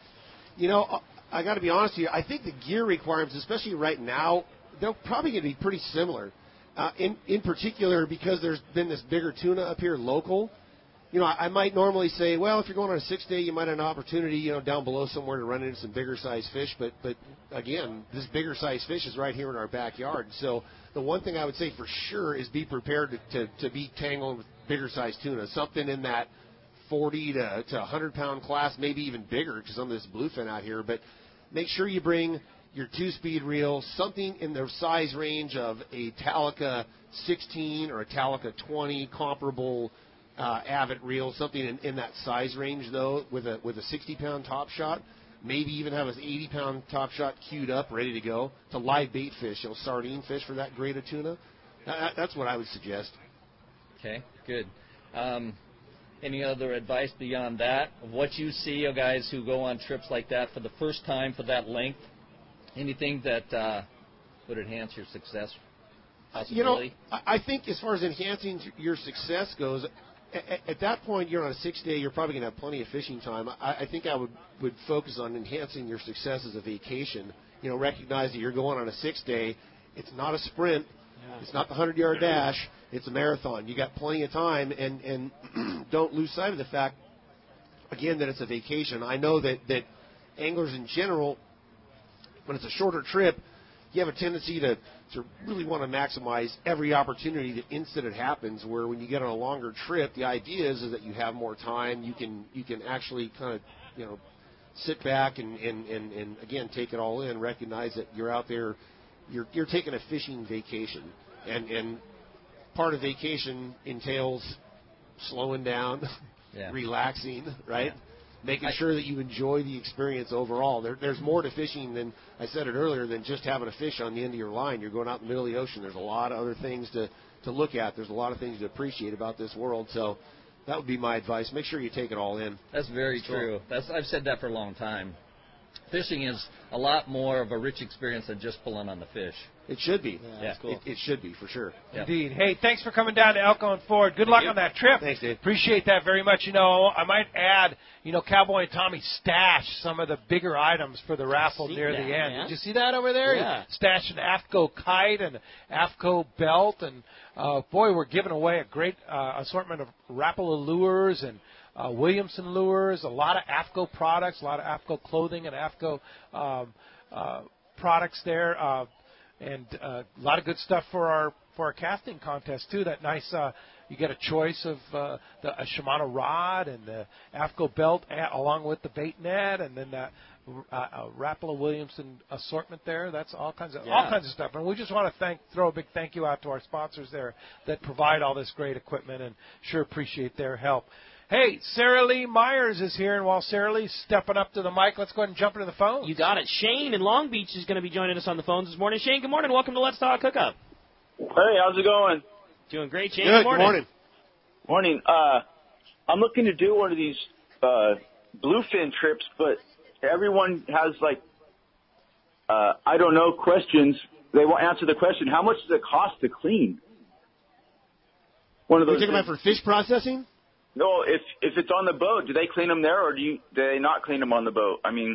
You know, I got to be honest with you. I think the gear requirements, especially right now, they're probably going to be pretty similar. Uh, in in particular, because there's been this bigger tuna up here local. You know, I, I might normally say, well, if you're going on a six day, you might have an opportunity, you know, down below somewhere to run into some bigger size fish. But but again, this bigger size fish is right here in our backyard. So the one thing I would say for sure is be prepared to to, to be tangled with bigger size tuna, something in that forty to to one hundred pound class, maybe even bigger because some of this bluefin out here. But make sure you bring your two-speed reel, something in the size range of a Talica sixteen or a Talica twenty, comparable uh, Avid reel, something in, in that size range, though, with a with a sixty pound top shot. Maybe even have an eighty pound top shot queued up, ready to go. It's a live bait fish, you know, sardine fish for that grade of tuna. That, that's what I would suggest. Okay, good. Um, any other advice beyond that of what you see of guys who go on trips like that for the first time for that length? Anything that uh, would enhance your success possibility? You know, I think as far as enhancing your success goes, at, at that point, you're on a six-day, you're probably going to have plenty of fishing time. I, I think I would, would focus on enhancing your success as a vacation. You know, recognize that you're going on a six-day. It's not a sprint. Yeah. It's not the hundred-yard dash. It's a marathon. You got plenty of time, and, and don't lose sight of the fact, again, that it's a vacation. I know that, that anglers in general, when it's a shorter trip, you have a tendency to, to really want to maximize every opportunity that instant it happens, where when you get on a longer trip, the idea is, is that you have more time. You can you can actually kind of, you know, sit back and, and, and, and again, take it all in, recognize that you're out there, you're you're taking a fishing vacation. And, and part of vacation entails slowing down, yeah. relaxing, right? Yeah. Making I, sure that you enjoy the experience overall. There, there's more to fishing than, I said it earlier, than just having a fish on the end of your line. You're going out in the middle of the ocean. There's a lot of other things to, to look at. There's a lot of things to appreciate about this world. So that would be my advice. Make sure you take it all in. That's very Strong. true. That's I've said that for a long time. Fishing is a lot more of a rich experience than just pulling on the fish. It should be. Yeah, yeah. Cool. It, it should be, for sure. Indeed. Hey, thanks for coming down to El Cajon Ford. Good Thank luck you. on that trip. Thanks, Dave. Appreciate that very much. You know, I might add, you know, Cowboy and Tommy stashed some of the bigger items for the raffle near that, the end. man. Did you see that over there? Yeah. He stashed an AFCO kite and an AFCO belt. And, uh, boy, we're giving away a great uh, assortment of Rapala lures and Uh, Williamson lures, a lot of AFCO products, a lot of AFCO clothing and AFCO um, uh, products there, uh, and uh, a lot of good stuff for our for our casting contest too. That nice, uh, you get a choice of uh, the a Shimano rod and the AFCO belt a- along with the bait net, and then that uh, uh, Rapala Williamson assortment there. That's all kinds of yeah. all kinds of stuff. And we just want to thank throw a big thank you out to our sponsors there that provide all this great equipment, and sure appreciate their help. Hey, Sarah Lee Myers is here, and while Sarah Lee's stepping up to the mic, let's go ahead and jump into the phone. You got it. Shane in Long Beach is going to be joining us on the phones this morning. Shane, good morning. Welcome to Let's Talk Hookup. Hey, how's it going? Doing great, Shane. Good, good morning. Good Morning. morning. Uh, I'm looking to do one of these uh, bluefin trips, but everyone has, like, uh, I don't know questions. They won't answer the question, how much does it cost to clean? One of those. You're talking about for fish processing? No, if if it's on the boat, do they clean them there, or do you do they not clean them on the boat? I mean,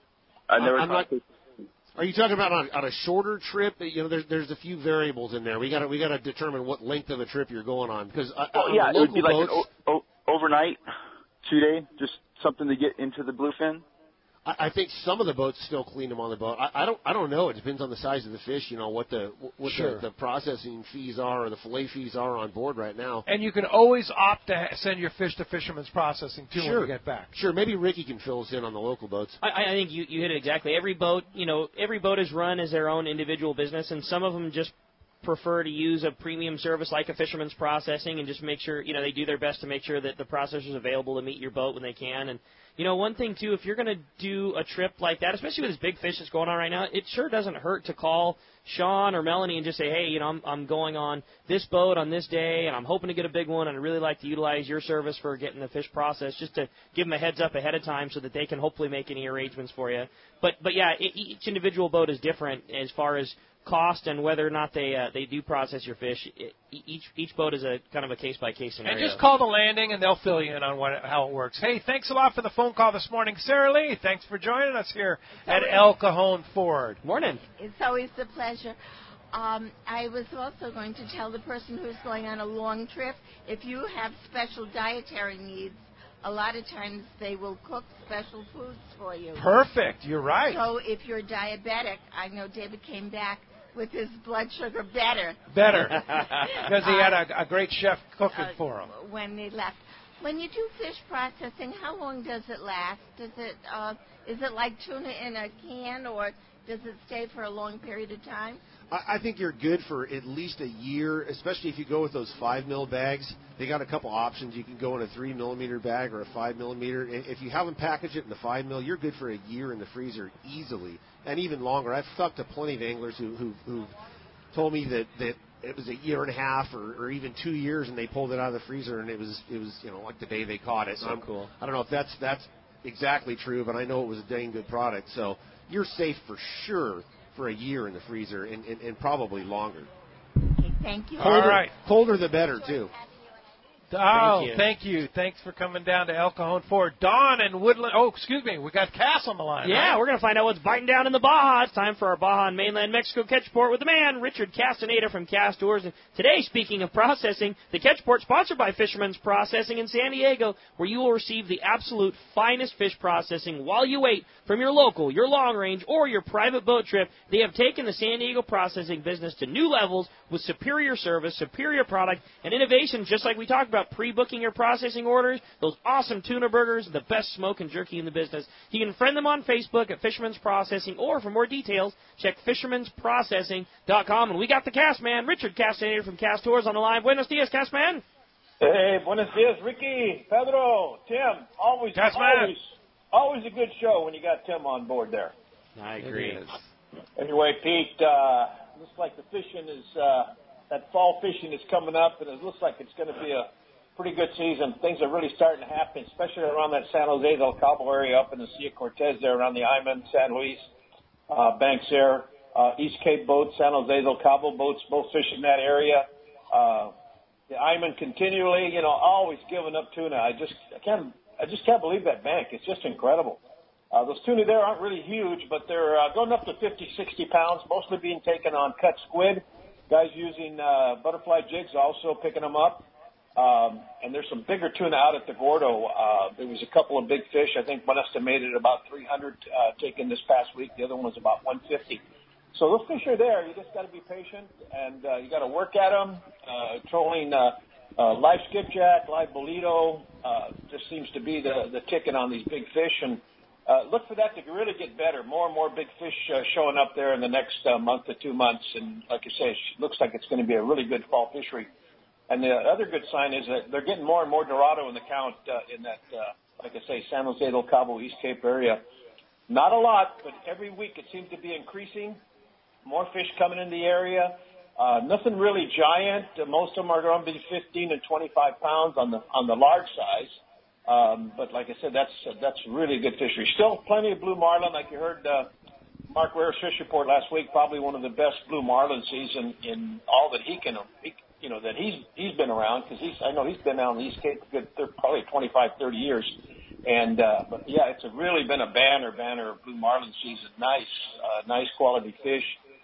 I never. I'm not, are you talking about on, on a shorter trip? You know, there's there's a few variables in there. We got to we got to determine what length of a trip you're going on because. Oh yeah, it would be like boats, an o- o- overnight, two day, just something to get into the bluefin. I, I think some of the boats still clean them on the boat. I, I don't. I don't know. It depends on the size of the fish. You know what the what sure. the, the processing fees are or the fillet fees are on board right now. And you can always opt to send your fish to Fisherman's Processing too sure. when you get back. Sure. Maybe Ricky can fill us in on the local boats. I, I think you you hit it exactly. Every boat, you know, every boat is run as their own individual business, and some of them just prefer to use a premium service like a Fisherman's Processing and just make sure, you know, they do their best to make sure that the processor's available to meet your boat when they can. And you know, one thing, too, if you're going to do a trip like that, especially with this big fish that's going on right now, it sure doesn't hurt to call Sean or Melanie and just say, hey, you know, I'm, I'm going on this boat on this day, and I'm hoping to get a big one, and I'd really like to utilize your service for getting the fish processed, just to give them a heads up ahead of time so that they can hopefully make any arrangements for you. But, but yeah, it, each individual boat is different as far as cost and whether or not they uh, they do process your fish. It, each each boat is a kind of a case by case scenario. And just call the landing and they'll fill you in on what how it works. Hey, thanks a lot for the phone call this morning, Sarah Lee. Thanks for joining us here at El Cajon Ford. Morning. It's always a pleasure. Um, I was also going to tell the person who's going on a long trip, if you have special dietary needs, a lot of times they will cook special foods for you. Perfect. You're right. So if you're diabetic, I know David came back with his blood sugar better. Better. Because he had a, a great chef cooking uh, for him. When they left. When you do fish processing, how long does it last? Does it uh, is it like tuna in a can, or does it stay for a long period of time? I think you're good for at least a year, especially if you go with those five mil bags. They got a couple options. You can go in a three millimeter bag or a five millimeter. If you haven't packaged it in the five mil, you're good for a year in the freezer easily, and even longer. I've talked to plenty of anglers who who who told me that that it was a year and a half or, or even two years, and they pulled it out of the freezer, and it was it was you know like the day they caught it. So I'm, cool. I don't know if that's that's exactly true, but I know it was a dang good product. So you're safe for sure for a year in the freezer, and, and, and probably longer. Okay, thank you. Colder, All right. Colder the better, too. Oh, Thank you. thank you. Thanks for coming down to El Cajon Ford. Don and Woodland. Oh, excuse me. We got Cass on the line. Yeah, right? we're going to find out what's biting down in the Baja. It's time for our Baja and mainland Mexico catch report with the man, Richard Castaneda from Cast Tours. And today, speaking of processing, the catch report sponsored by Fisherman's Processing in San Diego, where you will receive the absolute finest fish processing while you wait from your local, your long range, or your private boat trip. They have taken the San Diego processing business to new levels with superior service, superior product, and innovation, just like we talked about, pre-booking your processing orders, those awesome tuna burgers, the best smoke and jerky in the business. You can friend them on Facebook at Fisherman's Processing, or for more details, check fishermans processing dot com. And we got the cast man, Richard Castaneda from Cast Tours, on the line. Buenos dias, cast man. Hey, buenos dias, Ricky, Pedro, Tim. Always, Cast always, always a good show when you got Tim on board there. I agree. Anyway, Pete, uh, looks like the fishing is, uh, that fall fishing is coming up, and it looks like it's going to be a pretty good season. Things are really starting to happen, especially around that San Jose del Cabo area up in the Sea of Cortez there around the Iman, San Luis, uh, Banks there, uh, East Cape boats, San Jose del Cabo boats, both fishing that area. Uh, the Iman continually, you know, always giving up tuna. I just, I can't, I just can't believe that bank. It's just incredible. Uh, those tuna there aren't really huge, but they're uh, going up to fifty, sixty pounds, mostly being taken on cut squid. Guys using uh, butterfly jigs also picking them up. Um, and there's some bigger tuna out at the Gordo. Uh, there was a couple of big fish. I think one estimated about three hundred uh, taken this past week. The other one was about one fifty. So those fish are there. You just got to be patient, and uh, you got to work at them. Uh, trolling uh, uh, live skipjack, live bolito uh, just seems to be the, the ticket on these big fish. And uh, look for that to really get better. More and more big fish uh, showing up there in the next uh, month to two months. And like I say, it looks like it's going to be a really good fall fishery. And the other good sign is that they're getting more and more Dorado in the count uh, in that, uh, like I say, San Jose del Cabo, East Cape area. Not a lot, but every week it seems to be increasing. More fish coming in the area. Uh, nothing really giant. Uh, most of them are going to be fifteen and twenty-five pounds on the on the large size. Um, but like I said, that's uh, that's really good fishery. Still plenty of blue marlin, like you heard uh, Mark Ware's fish report last week. Probably one of the best blue marlin season in all that he can. He, you know, that he's he's been around, because he's I know he's been down the East Cape for good thirty, probably twenty-five, thirty years. And uh, but yeah, it's a really been a banner banner of blue marlin season. Nice, uh, nice quality fish.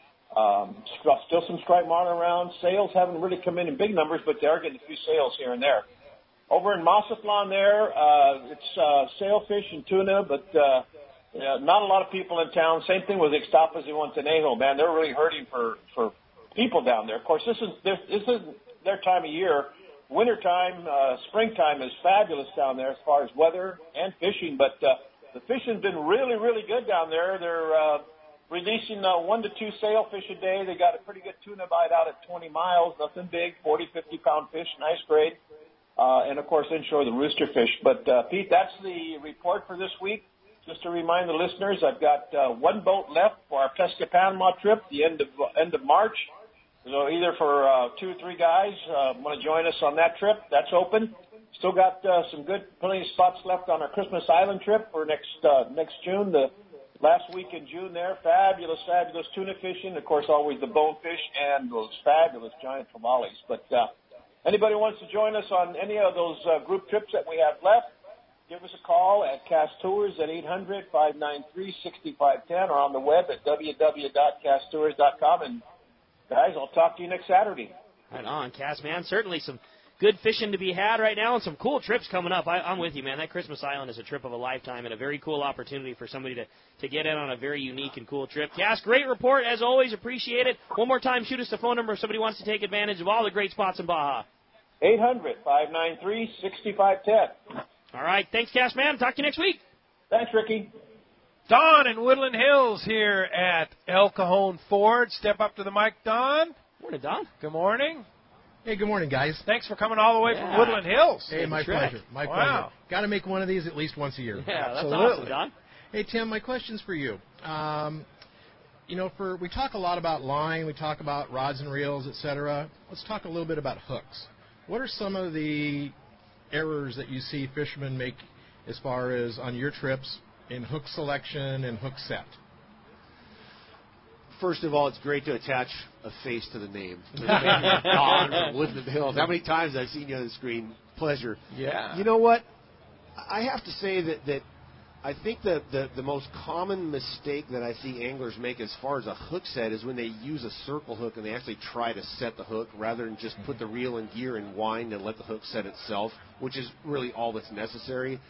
Um, still some striped marlin around. Sales haven't really come in in big numbers, but they are getting a few sales here and there. Over in Mazatlan there, uh, it's uh, sailfish and tuna, but uh, yeah, not a lot of people in town. Same thing with Ixtapas y Montenegro, man. They're really hurting for, for people down there. Of course, this is this, this isn't their time of year. Wintertime, uh, springtime is fabulous down there as far as weather and fishing, but uh, the fishing's been really, really good down there. They're uh, releasing uh, one to two sailfish a day. They got a pretty good tuna bite out at twenty miles, nothing big, forty, fifty pound fish, nice grade. Uh, and, of course, inshore the rooster fish. But, uh, Pete, that's the report for this week. Just to remind the listeners, I've got uh, one boat left for our Pesca Panama trip, the end of uh, end of March. So either for uh, two or three guys uh, want to join us on that trip, that's open. Still got uh, some good, plenty of spots left on our Christmas Island trip for next uh, next June, the last week in June there. Fabulous, fabulous tuna fishing. Of course, always the bonefish and those fabulous giant tremallis. But uh, anybody wants to join us on any of those uh, group trips that we have left, give us a call at Cast Tours at eight hundred, five nine three, six five one zero or on the web at w w w dot cast tours dot com. And, guys, I'll talk to you next Saturday. Right on, Cass, man. Certainly some good fishing to be had right now and some cool trips coming up. I, I'm with you, man. That Christmas Island is a trip of a lifetime and a very cool opportunity for somebody to, to get in on a very unique and cool trip. Cass, great report. As always, appreciate it. One more time, shoot us the phone number if somebody wants to take advantage of all the great spots in Baja. eight hundred, five nine three, six five one zero. All right. Thanks, Cass, man. Talk to you next week. Thanks, Ricky. Don in Woodland Hills here at El Cajon Ford. Step up to the mic, Don. Morning, Don. Good morning. Hey, good morning, guys. Thanks for coming all the way yeah. from Woodland Hills. Hey, my Trek. pleasure. My wow. pleasure. Got to make one of these at least once a year. Yeah, that's Absolutely. awesome, Don. Hey, Tim, my question's for you. Um, you know, for we talk a lot about line, we talk about rods and reels, et cetera. Let's talk a little bit about hooks. What are some of the errors that you see fishermen make as far as on your trips in hook selection and hook set? First of all, it's great to attach a face to the name. Don from Woodland Hills. How many times I've seen you on the screen pleasure. Yeah. You know what? I have to say that, that I think the, the, the most common mistake that I see anglers make as far as a hook set is when they use a circle hook and they actually try to set the hook rather than just put the reel in gear and wind and let the hook set itself, which is really all that's necessary.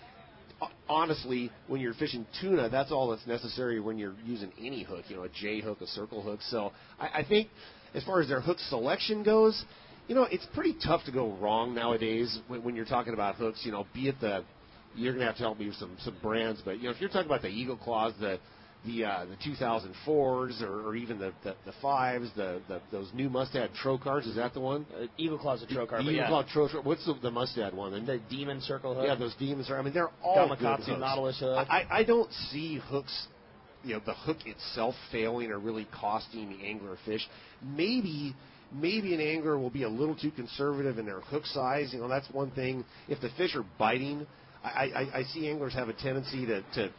Honestly, when you're fishing tuna, that's all that's necessary when you're using any hook, you know, a J hook, a circle hook. So I, I think as far as their hook selection goes, you know, it's pretty tough to go wrong nowadays when, when you're talking about hooks, you know, be it the, you're going to have to help me with some, some brands, but, you know, if you're talking about the Eagle Claws, the the uh, the two thousand fours, or, or even the, the, the fives, the, the those new Mustad Trocars, is that the one? Uh, Eagle Claw's a Trocar, the but Eagle yeah. Claw Trocar. What's the, the Mustad one? And the Demon Circle hook. Yeah, those Demons are. I mean, they're all good Gamakatsu hooks. Nautilus hook. I, I don't see hooks, you know, the hook itself failing or really costing the angler a fish. Maybe. Maybe an angler will be a little too conservative in their hook size. You know, that's one thing. If the fish are biting, I, I, I see anglers have a tendency to, to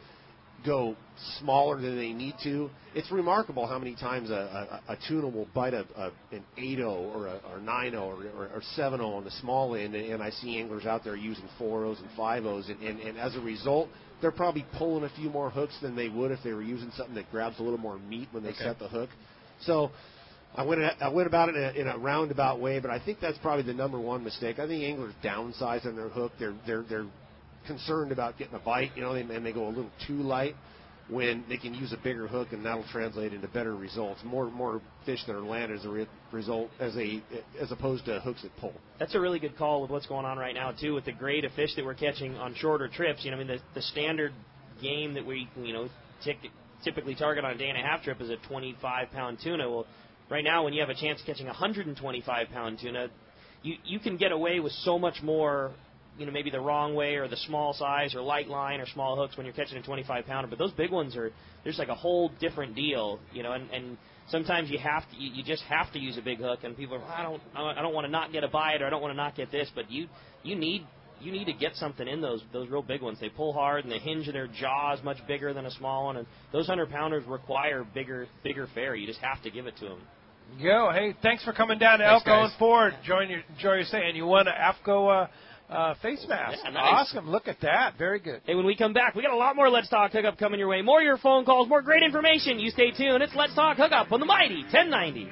go smaller than they need to. It's remarkable how many times a, a, a tuna will bite a, a, an eight oh or a or nine oh or, or, or seven oh on the small end, and, and I see anglers out there using four ohs and five ohs, and, and, and as a result, they're probably pulling a few more hooks than they would if they were using something that grabs a little more meat when they Okay. set the hook. So I went, I went about it in a, in a roundabout way, but I think that's probably the number one mistake. I think anglers downsize on their hook. They're they're they're concerned about getting a bite, you know, and they go a little too light when they can use a bigger hook, and that'll translate into better results, more more fish that are landed as a re- result, as a as opposed to hooks that pull. That's a really good call with what's going on right now too, with the grade of fish that we're catching on shorter trips. You know, I mean, the the standard game that we you know tic- typically target on a day and a half trip is a twenty-five pound tuna. Well, right now, when you have a chance of catching a one hundred twenty-five pound tuna, you you can get away with so much more. You know, maybe the wrong way or the small size or light line or small hooks when you're catching a twenty-five pounder. But those big ones are, there's like a whole different deal, you know, and, and sometimes you have to, you, you just have to use a big hook, and people are, I don't, I don't want to not get a bite, or I don't want to not get this, but you, you need, you need to get something in those, those real big ones. They pull hard, and the hinge of their jaw is much bigger than a small one, and those hundred pounders require bigger, bigger fare. You just have to give it to them. Yo, hey, thanks for coming down to Thanks, Elko and guys. Ford. Join your, enjoy your stay, and you won an AFCO uh, uh, face mask. Yeah, nice. Awesome. Look at that. Very good. Hey, when we come back, we got a lot more Let's Talk Hookup coming your way. More of your phone calls, more great information. You stay tuned. It's Let's Talk Hookup on the mighty ten ninety.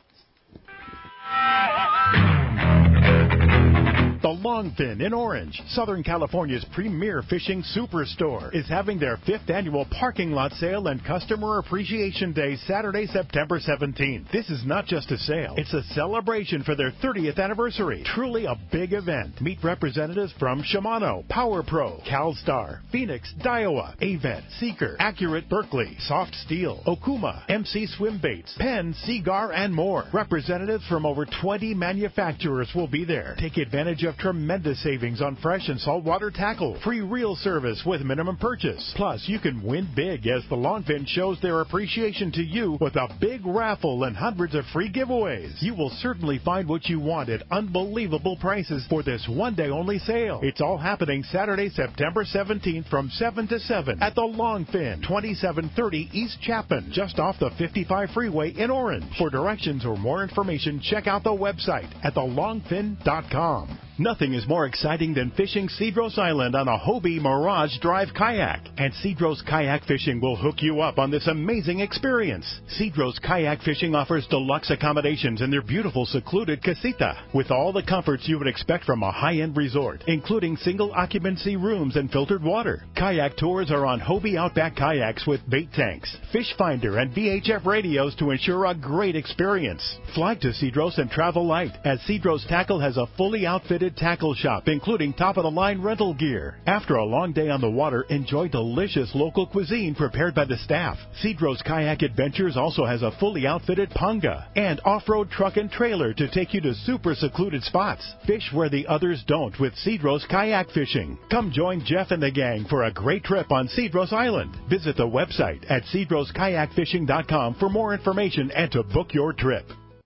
The Longfin in Orange, Southern California's premier fishing superstore, is having their fifth annual parking lot sale and Customer Appreciation Day Saturday, September seventeenth. This is not just a sale, it's a celebration for their thirtieth anniversary. Truly a big event. Meet representatives from Shimano, Power Pro, CalStar, Phoenix, Daiwa, Avent, Seeker, Accurate Berkeley, Soft Steel, Okuma, M C Swim Baits, Penn, Seagar, and more. Representatives from over twenty manufacturers will be there. Take advantage of tremendous savings on fresh and saltwater tackle. Free reel service with minimum purchase. Plus, you can win big as the Longfin shows their appreciation to you with a big raffle and hundreds of free giveaways. You will certainly find what you want at unbelievable prices for this one-day-only sale. It's all happening Saturday, September seventeenth from seven to seven at the Longfin, twenty-seven thirty East Chapman, just off the fifty-five freeway in Orange. For directions or more information, check out the website at the longfin dot com. Nothing is more exciting than fishing Cedros Island on a Hobie Mirage Drive kayak. And Cedros Kayak Fishing will hook you up on this amazing experience. Cedros Kayak Fishing offers deluxe accommodations in their beautiful secluded casita, with all the comforts you would expect from a high-end resort, including single occupancy rooms and filtered water. Kayak tours are on Hobie Outback kayaks with bait tanks, fish finder, and V H F radios to ensure a great experience. Fly to Cedros and travel light, as Cedros Tackle has a fully outfitted tackle shop, including top-of-the-line rental gear. After a long day on the water, enjoy delicious local cuisine prepared by the staff. Cedros Kayak Adventures also has a fully outfitted panga and off-road truck and trailer to take you to super secluded spots. Fish where the others don't with Cedros Kayak Fishing. Come join Jeff and the gang for a great trip on Cedros Island. Visit the website at cedros kayak fishing dot com for more information and to book your trip.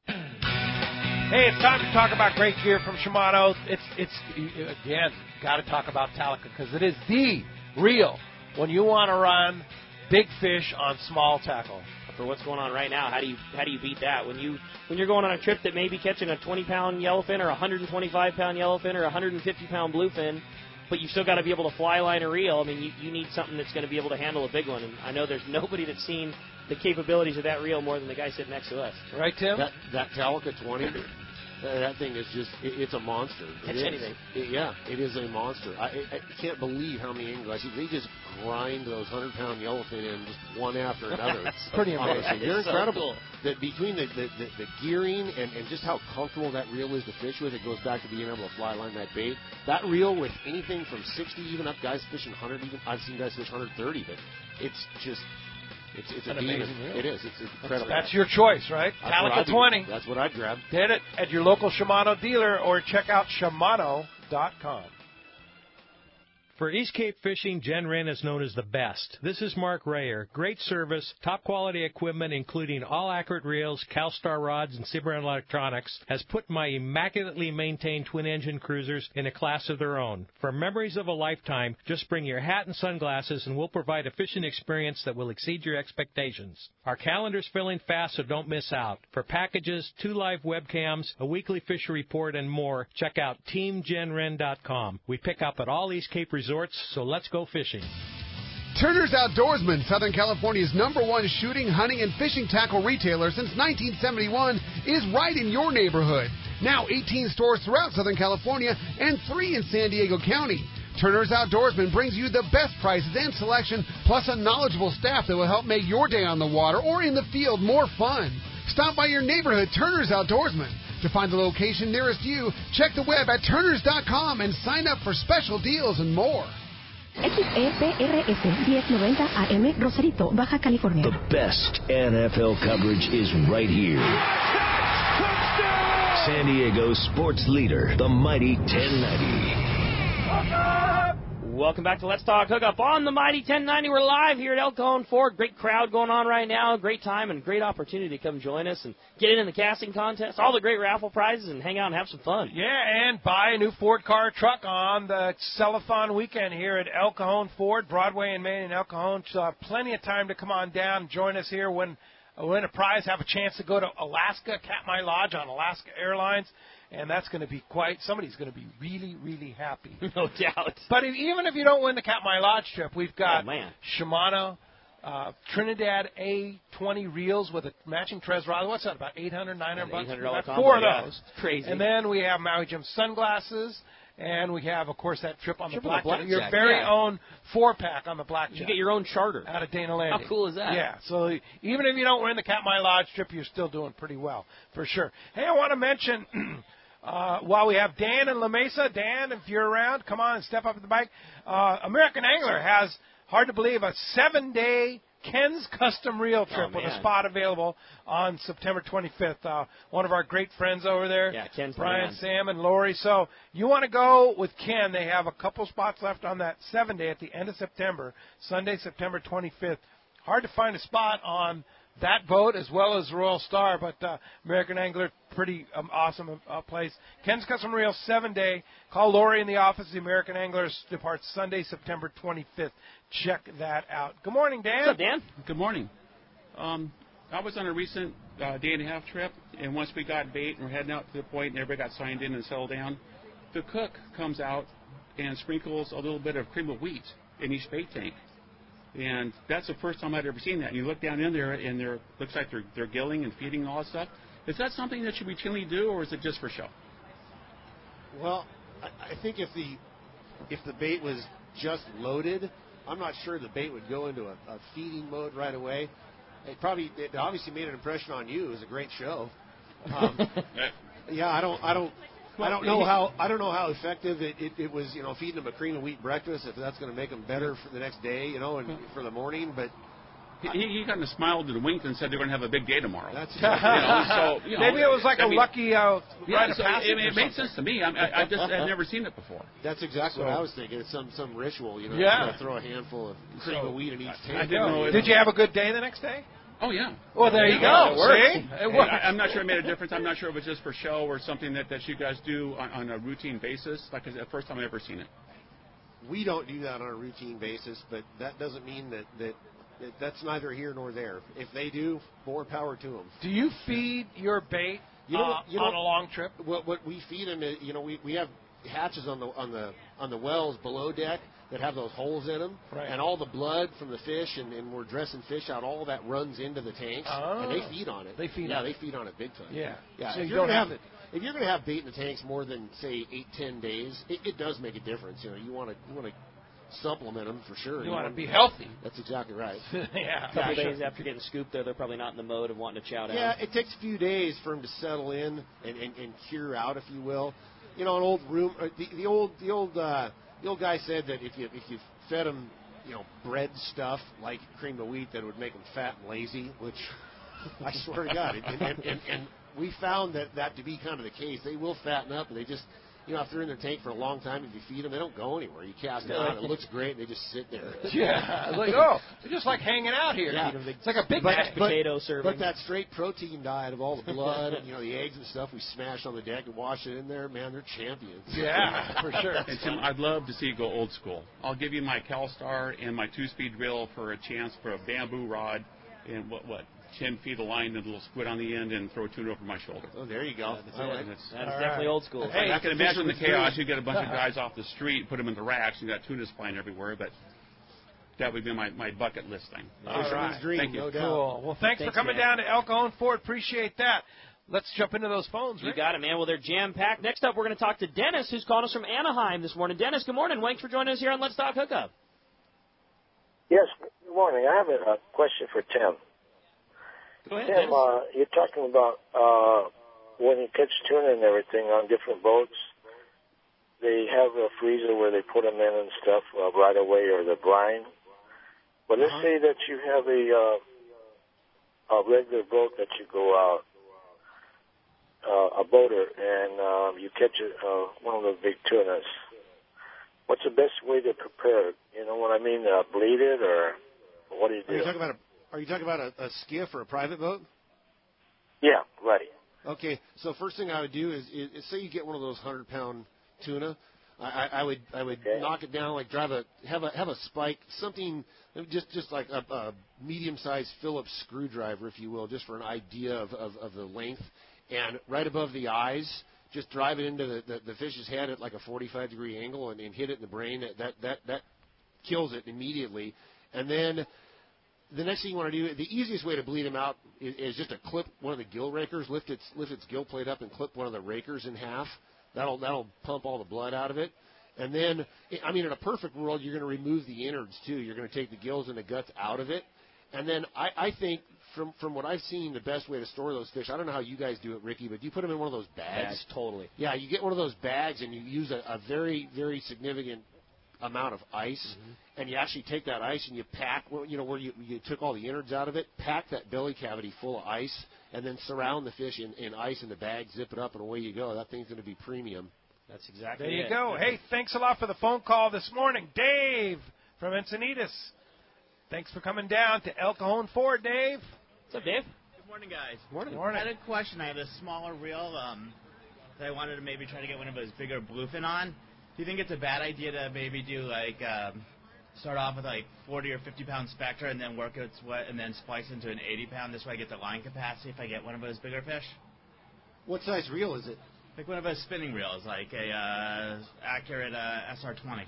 Hey, it's time to talk about great gear from Shimano. It's, it's again, got to talk about Talica because it is the real when you want to run big fish on small tackle. for what's going on right now. How do you how do you beat that when you when you're going on a trip that may be catching a twenty pound yellowfin or a one hundred twenty-five pound yellowfin or a one hundred fifty pound bluefin, but you've still got to be able to fly line a reel. I mean, you, you need something that's going to be able to handle a big one. And I know there's nobody that's seen the capabilities of that reel more than the guy sitting next to us. Right, Tim? That, that Talica twenty, uh, that thing is just, it, it's a monster. It's it anything. It, yeah, it is a monster. I, I, I can't believe how many anglers, they just grind those one hundred pound yellowfin in just one after another. It's pretty amazing. Honestly, they're It's so incredible. cool. That between the, the, the, the gearing and, and just how comfortable that reel is to fish with, it goes back to being able to fly line that bait. That reel with anything from sixty even up, guys fishing one hundred even. I've seen guys fish one hundred thirty, but it's just, it's, it's a An demon. amazing reel. It is. It's incredible. That's your choice, right? That's what Talica I'd be- twenty. That's what I'd grab. Get it at your local Shimano dealer or check out Shimano dot com. For East Cape fishing, Jen Wren is known as the best. This is Mark Rayer. Great service, top quality equipment, including all accurate reels, CalStar rods, and Cimarron electronics, has put my immaculately maintained twin-engine cruisers in a class of their own. For memories of a lifetime, just bring your hat and sunglasses, and we'll provide a fishing experience that will exceed your expectations. Our calendar's filling fast, so don't miss out. For packages, two live webcams, a weekly fishery report, and more, check out Team Jen Wren dot com. We pick up at all East Cape resorts, so let's go fishing. Turner's Outdoorsman, Southern California's number one shooting, hunting, and fishing tackle retailer since nineteen seventy-one, is right in your neighborhood. Now eighteen stores throughout Southern California and three in San Diego County. Turner's Outdoorsman brings you the best prices and selection, plus a knowledgeable staff that will help make your day on the water or in the field more fun. Stop by your neighborhood Turner's Outdoorsman. To find the location nearest you, check the web at turners dot com and sign up for special deals and more. X E P R S ten ninety A M, Rosarito, Baja California. The best N F L coverage is right here. San Diego sports leader, the Mighty ten ninety. Welcome back to Let's Talk Hookup on the Mighty ten ninety. We're live here at El Cajon Ford. Great crowd going on right now. Great time and great opportunity to come join us and get in in the casting contest. All the great raffle prizes and hang out and have some fun. Yeah, and buy a new Ford car or truck on the Cellathon weekend here at El Cajon Ford, Broadway and Main in El Cajon. So uh, plenty of time to come on down and join us here, win, uh, win a prize, have a chance to go to Alaska, Katmai Lodge on Alaska Airlines. And that's going to be quite, somebody's going to be really, really happy. No doubt. But if, even if you don't win the Katmai Lodge trip, we've got oh, man. Shimano, uh, Trinidad A twenty reels with a matching Trez rod. What's that, about eight hundred, nine hundred bucks? eight hundred dollars We've got four combo, of those. Yeah. Crazy. And then we have Maui Jim sunglasses. And we have, of course, that trip on trip the Blackjack. Blackjack. Your very yeah. own four-pack on the Blackjack. You get your own charter. Out of Dana Landing. How cool is that? Yeah, so even if you don't win the Katmai Lodge trip, you're still doing pretty well, for sure. Hey, I want to mention... Uh, while we have Dan in La Mesa, Dan, if you're around, come on and step up at the bike. Uh, American Angler has, hard to believe, a seven-day Ken's Custom Reel trip oh, with a spot available on September twenty-fifth. Uh, one of our great friends over there, yeah, Ken's Brian, man. Sam, and Lori. So you want to go with Ken. They have a couple spots left on that seven-day at the end of September, Sunday, September twenty-fifth. Hard to find a spot on that boat as well as Royal Star, but uh, American Angler, pretty um, awesome uh, place. Ken's Custom Reel, seven-day. Call Lori in the office. The American Anglers departs Sunday, September twenty-fifth. Check that out. Good morning, Dan. What's up, Dan? Good morning. Um, I was on a recent uh, day and a half trip, and once we got bait and we're heading out to the point and everybody got signed in and settled down, the cook comes out and sprinkles a little bit of cream of wheat in each bait tank. And that's the first time I'd ever seen that. And you look down in there, and there looks like they're they're gilling and feeding and all that stuff. Is that something that you routinely do, or is it just for show? Well, I, I think if the if the bait was just loaded, I'm not sure the bait would go into a, a feeding mode right away. It probably it obviously made an impression on you. It was a great show. Um, yeah, I don't I don't. I don't know how I don't know how effective it, it, it was, you know, feeding them a cream of wheat breakfast, if that's going to make them better for the next day, you know, and for the morning. But he, he kind of smiled and winked and said they're going to have a big day tomorrow. That's you know, so, you know, maybe it was like I a mean, lucky uh, yeah, rite of so passage. It, it made sense to me. I, I, I just I've never seen it before. That's exactly so, what I was thinking. It's some some ritual, you know. Yeah. You know, throw a handful of cream so, of wheat in each tank. I didn't know. Did you have a good day the next day? Oh, yeah. Well, there you yeah, go. It See? It worked. I, I'm not sure it made a difference. I'm not sure if it was just for show or something that, that you guys do on, on a routine basis. Like, it's the first time I've ever seen it. We don't do that on a routine basis, but that doesn't mean that, that That's neither here nor there. If they do, more power to them. Do you feed your bait you know, uh, you know, on a long trip? What, what we feed them is, you know, we, we have hatches on the on the on the wells below deck that have those holes in them, right. and all the blood from the fish, and, and we're dressing fish out. All that runs into the tanks, oh. and they feed on it. They feed yeah, on they it. feed on it big time. Yeah, yeah. So if you you're don't gonna have have it. If you're going to have bait in the tanks more than say eight, ten days, it, it does make a difference. You know, you want to you want to supplement them for sure. You, you want to be healthy. That's exactly right. yeah. A couple yeah, days sure. after getting scooped there, they're probably not in the mode of wanting to chow down. Yeah, it takes a few days for them to settle in and, and, and cure out, if you will. You know, an old room, the, the old the old uh, the old guy said that if you if you fed them, you know, bread stuff like cream of wheat, that it would make them fat and lazy. Which I swear to God, and, and, and, and we found that that to be kind of the case. They will fatten up, and they just. You know, if they're in their tank for a long time, if you feed them, they don't go anywhere. You cast them out, it looks great, and they just sit there. Yeah, like, oh, they're just like hanging out here. Yeah. It's like a big but, mashed but, potato serving. But that straight protein diet of all the blood and, you know, the eggs and stuff we smash on the deck and wash it in there, man, they're champions. Yeah, for sure. And Tim, I'd love to see you go old school. I'll give you my CalStar and my two-speed reel for a chance for a bamboo rod and what, what, ten feet of line and a little squid on the end and throw a tuna over my shoulder. Oh, there you go. That's, right. that's, that's definitely right. old school. Hey, I can imagine the chaos. You get a bunch of guys off the street, put them in the racks, and you got tunas flying everywhere, but that would be my, my bucket list thing. All right. Dream, Thank you. No doubt. Cool. Well, thanks, thanks for coming man. down to El Cajon Ford. Appreciate that. Let's jump into those phones, You Rick. got it, man. Well, they're jam-packed. Next up, we're going to talk to Dennis, who's calling us from Anaheim this morning. Dennis, good morning. Thanks for joining us here on Let's Talk Hookup. Yes, good morning. I have a, a question for Tim. Go ahead, Tim, uh, you're talking about uh, when you catch tuna and everything on different boats, they have a freezer where they put them in and stuff uh, right away, or the brine. But let's Uh-huh. say that you have a uh, a regular boat that you go out, uh, a boater, and um, you catch a, uh, one of those big tunas. What's the best way to prepare it? You know what I mean? Uh, bleed it, or what do you do? Are you talking about a Are you talking about a, a skiff or a private boat? Yeah, right. Okay, so first thing I would do is, is, is say you get one of those hundred pound tuna. I, I, I would I would okay. knock it down, like drive a have a have a spike, something just just like a, a medium sized Phillips screwdriver, if you will, just for an idea of, of, of the length, and right above the eyes, just drive it into the, the, the fish's head at like a forty-five degree angle and, and hit it in the brain. That that that, that kills it immediately, and then. The next thing you want to do, the easiest way to bleed them out is, is just to clip one of the gill rakers, lift its lift its gill plate up, and clip one of the rakers in half. That'll that'll pump all the blood out of it. And then, I mean, in a perfect world, you're going to remove the innards too. You're going to take the gills and the guts out of it. And then I, I think from from what I've seen, the best way to store those fish. I don't know how you guys do it, Ricky, but do you put them in one of those bags? Bags, totally. Yeah, you get one of those bags and you use a, a very very significant amount of ice, Mm-hmm. and you actually take that ice and you pack, you know, where you, you took all the innards out of it, pack that belly cavity full of ice, and then surround the fish in, in ice in the bag, zip it up, and away you go. That thing's going to be premium. That's exactly There you it. go. Hey, thanks a lot for the phone call this morning. Dave from Encinitas. Thanks for coming down to El Cajon Ford, Dave. What's up, Dave? Good morning, guys. Morning. Morning. I had a question. I had a smaller reel um, that I wanted to maybe try to get one of those bigger bluefin on. Do you think it's a bad idea to maybe do like um, start off with like forty or fifty pound Spectra and then work its way and then splice into an eighty pound? This way I get the line capacity if I get one of those bigger fish. What size reel is it? Like one of those spinning reels, like a uh, accurate uh, S R twenty.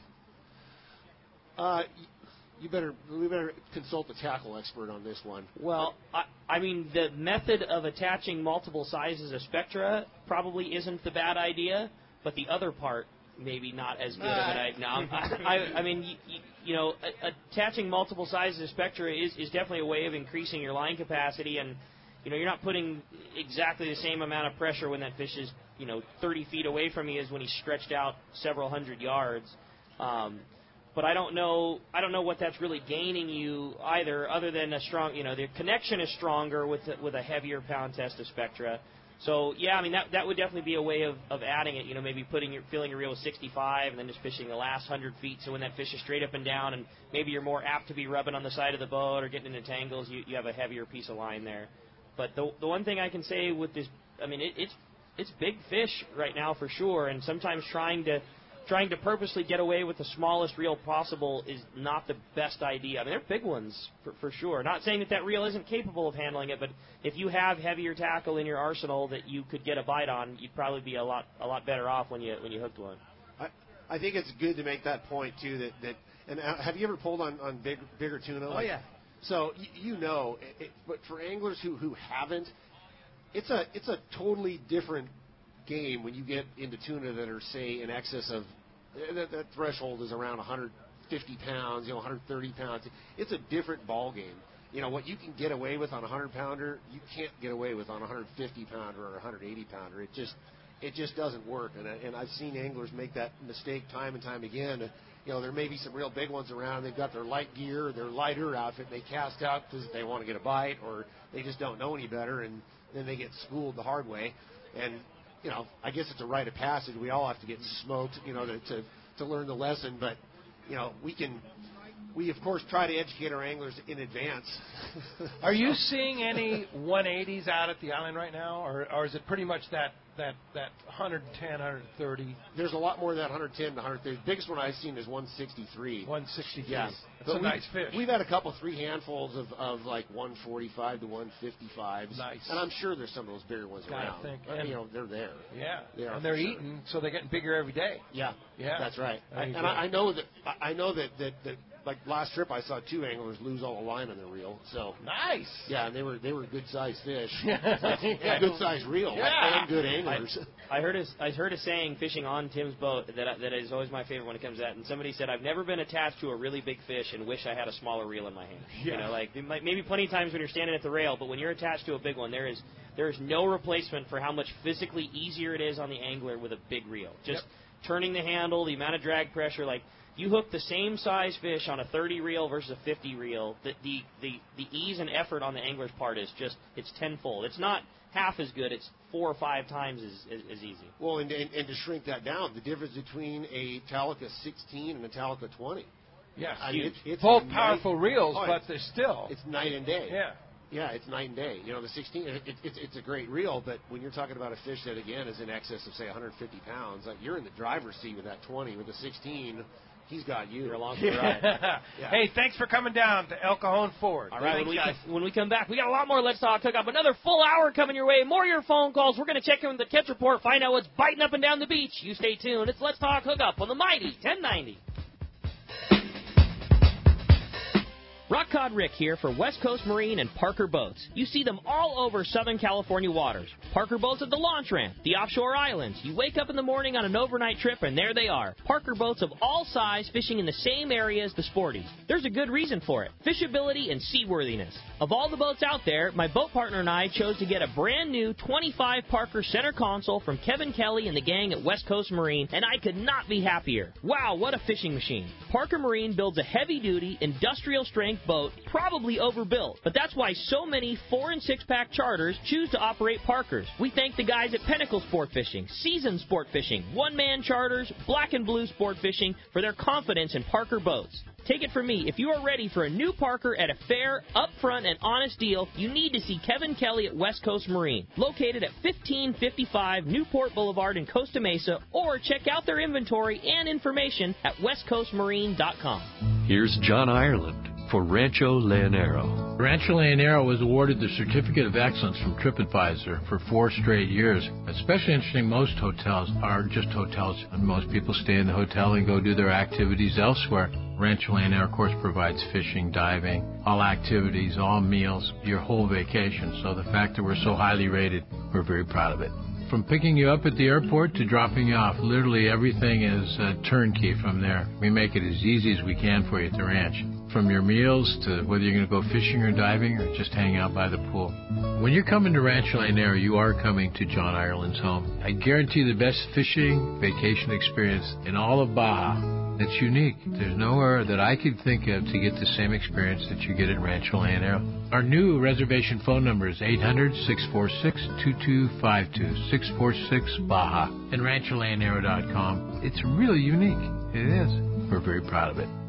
Uh, you better we better consult the tackle expert on this one. Well, I, I mean, the method of attaching multiple sizes of Spectra probably isn't the bad idea, but the other part maybe not as good of an idea. No, I, I, I mean, you, you, you know, a, attaching multiple sizes of Spectra is, is definitely a way of increasing your line capacity, and you know, you're not putting exactly the same amount of pressure when that fish is, you know, thirty feet away from you as when he's stretched out several hundred yards. Um, but I don't know, I don't know what that's really gaining you either, other than a strong, you know, the connection is stronger with with a heavier pound test of Spectra. So, yeah, I mean, that that would definitely be a way of, of adding it, you know, maybe putting your, filling your reel with sixty-five and then just fishing the last one hundred feet. So when that fish is straight up and down and maybe you're more apt to be rubbing on the side of the boat or getting into tangles, you, you have a heavier piece of line there. But the the one thing I can say with this, I mean, it, it's it's big fish right now for sure, and sometimes trying to trying to purposely get away with the smallest reel possible is not the best idea. I mean, they're big ones for, for sure. Not saying that that reel isn't capable of handling it, but if you have heavier tackle in your arsenal that you could get a bite on, you'd probably be a lot a lot better off when you when you hooked one. I, I think it's good to make that point too. That, that and uh, have you ever pulled on on big bigger tuna? Oh like, yeah. So y- you know, it, it, but for anglers who who haven't, it's a it's a totally different game when you get into tuna that are, say, in excess of that, that threshold is around one hundred fifty pounds, you know, one hundred thirty pounds. It's a different ball game. You know, what you can get away with on a one hundred pounder, you can't get away with on a one hundred fifty pounder or a one hundred eighty pounder. It just it just doesn't work. And, I, and I've seen anglers make that mistake time and time again. You know, there may be some real big ones around. They've got their light gear, their lighter outfit, and they cast out because they want to get a bite, or they just don't know any better, and then they get schooled the hard way. And you know, I guess it's a rite of passage. We all have to get smoked, you know, to, to, to learn the lesson. But, you know, we can, we of course try to educate our anglers in advance. Are you seeing any one eighties out at the island right now, or, or is it pretty much that, that, that one ten, one thirty? There's a lot more of that one ten to one thirty. The biggest one I've seen is one sixty-three. one sixty-three. Yes. That's but a nice fish. We've had a couple, three handfuls of, of like one forty-five to one fifty-fives. Nice. And I'm sure there's some of those bigger ones Gotta around. think. But, And- you know, they're there. Yeah, They are and they're for sure. eating, so they're getting bigger every day. Yeah, Yeah. that's right. There And you I, go. I know that I know that, that that like last trip I saw two anglers lose all the line on their reel. So nice. Yeah, and they were they were good sized fish. Yeah. Good sized reel. Yeah. And good anglers. I, I heard a, I heard a saying fishing on Tim's boat that I, that is always my favorite when it comes to that. And somebody said, "I've never been attached to a really big fish and wish I had a smaller reel in my hand." Yeah. You know, like there might- maybe plenty of times when you're standing at the rail, but when you're attached to a big one, there is there is no replacement for how much physically easier it is on the angler with a big reel. Just Yep. turning the handle, the amount of drag pressure, like. You hook the same size fish on a thirty reel versus a fifty reel. The, the the the ease and effort on the angler's part is just it's tenfold. It's not half as good. It's four or five times as as, as easy. Well, and, and and to shrink that down, the difference between a Talica sixteen and a Talica twenty. Yes, I mean, it's, it's both night- powerful reels, oh, but it's- they're still. It's night and day. Yeah. Yeah, it's night and day. You know, the sixteen, it, it, it's, it's a great reel, but when you're talking about a fish that, again, is in excess of, say, one hundred fifty pounds, like you're in the driver's seat with that twenty. With the sixteen, he's got you. You're along for the ride. Yeah. Hey, thanks for coming down to El Cajon Ford. All right, Thanks, when we, guys. when we come back, we got a lot more Let's Talk Hookup. Another full hour coming your way. More of your phone calls. We're going to check in with the catch report, find out what's biting up and down the beach. You stay tuned. It's Let's Talk Hookup on the mighty ten ninety. Rock Cod Rick here for West Coast Marine and Parker Boats. You see them all over Southern California waters. Parker Boats at the launch ramp, the offshore islands. You wake up in the morning on an overnight trip and there they are. Parker Boats of all size fishing in the same area as the sporties. There's a good reason for it. Fishability and seaworthiness. Of all the boats out there, my boat partner and I chose to get a brand new twenty-five Parker center console from Kevin Kelly and the gang at West Coast Marine, and I could not be happier. Wow, what a fishing machine. Parker Marine builds a heavy-duty, industrial-strength boat, probably overbuilt, but that's why so many four and six pack charters choose to operate Parkers. We thank the guys at Pinnacle Sport Fishing, Season Sport Fishing, One Man Charters, Black and Blue Sport Fishing for their confidence in Parker boats. Take it from me, if you are ready for a new Parker at a fair, upfront, and honest deal, you need to see Kevin Kelly at West Coast Marine, located at fifteen fifty-five Newport Boulevard in Costa Mesa, or check out their inventory and information at west coast marine dot com. Here's John Ireland for Rancho Leonero. Rancho Leonero was awarded the Certificate of Excellence from TripAdvisor for four straight years. Especially interesting, most hotels are just hotels, and most people stay in the hotel and go do their activities elsewhere. Rancho Leonero, of course, provides fishing, diving, all activities, all meals, your whole vacation. So the fact that we're so highly rated, we're very proud of it. From picking you up at the airport to dropping you off, literally everything is uh, turnkey from there. We make it as easy as we can for you at the ranch. From your meals to whether you're going to go fishing or diving or just hang out by the pool. When you're coming to Rancho Leonero, you are coming to John Ireland's home. I guarantee the best fishing vacation experience in all of Baja. It's unique. There's nowhere that I could think of to get the same experience that you get at Rancho Leonero. Our new reservation phone number is eight hundred, six four six, two two five two, six four six Baja, and rancho leonero dot com. It's really unique. It is. We're very proud of it.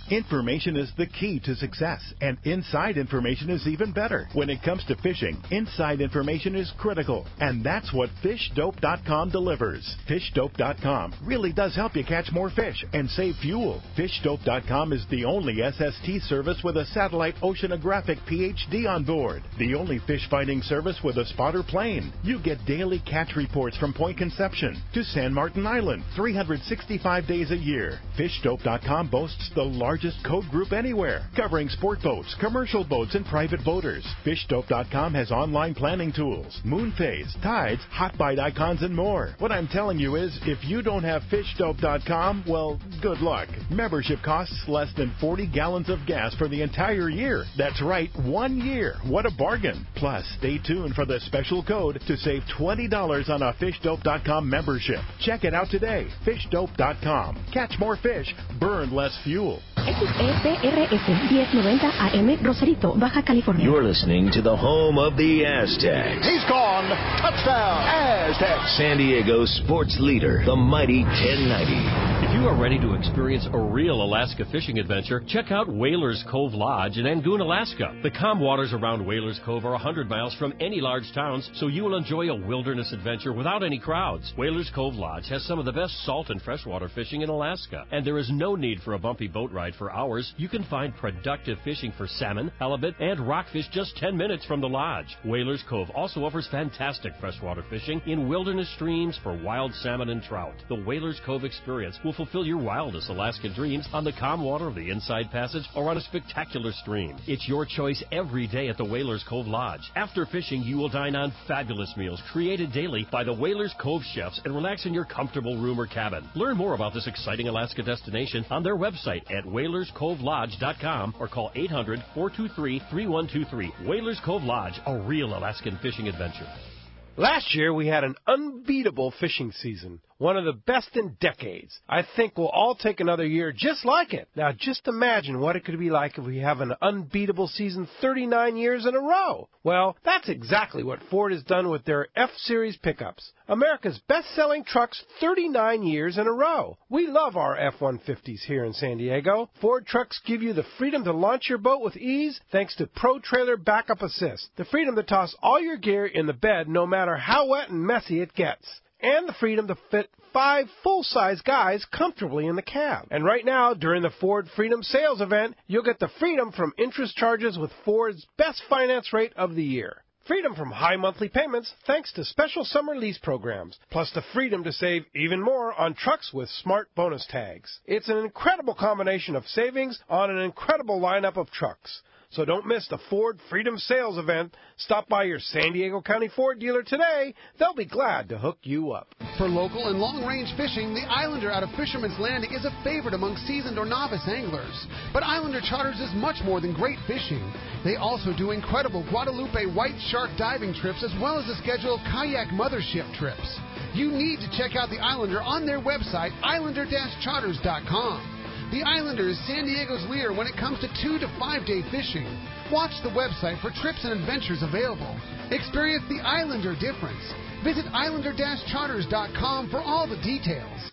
Information is the key to success, and inside information is even better. When it comes to fishing, inside information is critical, and that's what fish dope dot com delivers. fish dope dot com really does help you catch more fish and save fuel. fish dope dot com is the only S S T service with a satellite oceanographic P H D on board. The only fish finding service with a spotter plane. You get daily catch reports from Point Conception to San Martin Island, three hundred sixty-five days a year. fish dope dot com boasts the largest code group anywhere, covering sport boats, commercial boats, and private boaters. fish dope dot com has online planning tools, moon phase, tides, hot bite icons, and more. What I'm telling you is, if you don't have fish dope dot com, well, good luck. Membership costs less than forty gallons of gas for the entire year. That's right, one year. What a bargain. Plus, stay tuned for the special code to save twenty dollars on a fish dope dot com membership. Check it out today. fish dope dot com. Catch more fish, burn less fuel. X E P R S ten ninety A M, Rosarito, Baja California. You're listening to the home of the Aztecs. He's gone. Touchdown, Aztecs. San Diego sports leader, the mighty ten ninety. If you are ready to experience a real Alaska fishing adventure, check out Whalers Cove Lodge in Angoon, Alaska. The calm waters around Whalers Cove are one hundred miles from any large towns, so you will enjoy a wilderness adventure without any crowds. Whalers Cove Lodge has some of the best salt and freshwater fishing in Alaska, and there is no need for a bumpy boat ride for hours. You can find productive fishing for salmon, halibut, and rockfish just ten minutes from the lodge. Whalers Cove also offers fantastic freshwater fishing in wilderness streams for wild salmon and trout. The Whalers Cove experience will fulfill your wildest Alaskan dreams on the calm water of the Inside Passage or on a spectacular stream. It's your choice every day at the Whalers Cove Lodge. After fishing, you will dine on fabulous meals created daily by the Whalers Cove chefs and relax in your comfortable room or cabin. Learn more about this exciting Alaska destination on their website at whalers cove lodge dot com or call eight hundred, four two three, three one two three. Whalers Cove Lodge, a real Alaskan fishing adventure. Last year, we had an unbeatable fishing season, one of the best in decades. I think we'll all take another year just like it. Now, just imagine what it could be like if we have an unbeatable season thirty-nine years in a row. Well, that's exactly what Ford has done with their F-Series pickups, America's best-selling trucks thirty-nine years in a row. We love our F one fifties here in San Diego. Ford trucks give you the freedom to launch your boat with ease thanks to Pro Trailer Backup Assist, the freedom to toss all your gear in the bed no matter how wet and messy it gets, and the freedom to fit five full-size guys comfortably in the cab. And right now, during the Ford Freedom Sales Event, you'll get the freedom from interest charges with Ford's best finance rate of the year. Freedom from high monthly payments thanks to special summer lease programs, plus the freedom to save even more on trucks with smart bonus tags. It's an incredible combination of savings on an incredible lineup of trucks. So don't miss the Ford Freedom Sales Event. Stop by your San Diego County Ford dealer today. They'll be glad to hook you up. For local and long-range fishing, the Islander out of Fisherman's Landing is a favorite among seasoned or novice anglers. But Islander Charters is much more than great fishing. They also do incredible Guadalupe white shark diving trips as well as a schedule of kayak mothership trips. You need to check out the Islander on their website, islander dash charters dot com. The Islander is San Diego's leader when it comes to two to five day fishing. Watch the website for trips and adventures available. Experience the Islander difference. Visit islander dash charters dot com for all the details.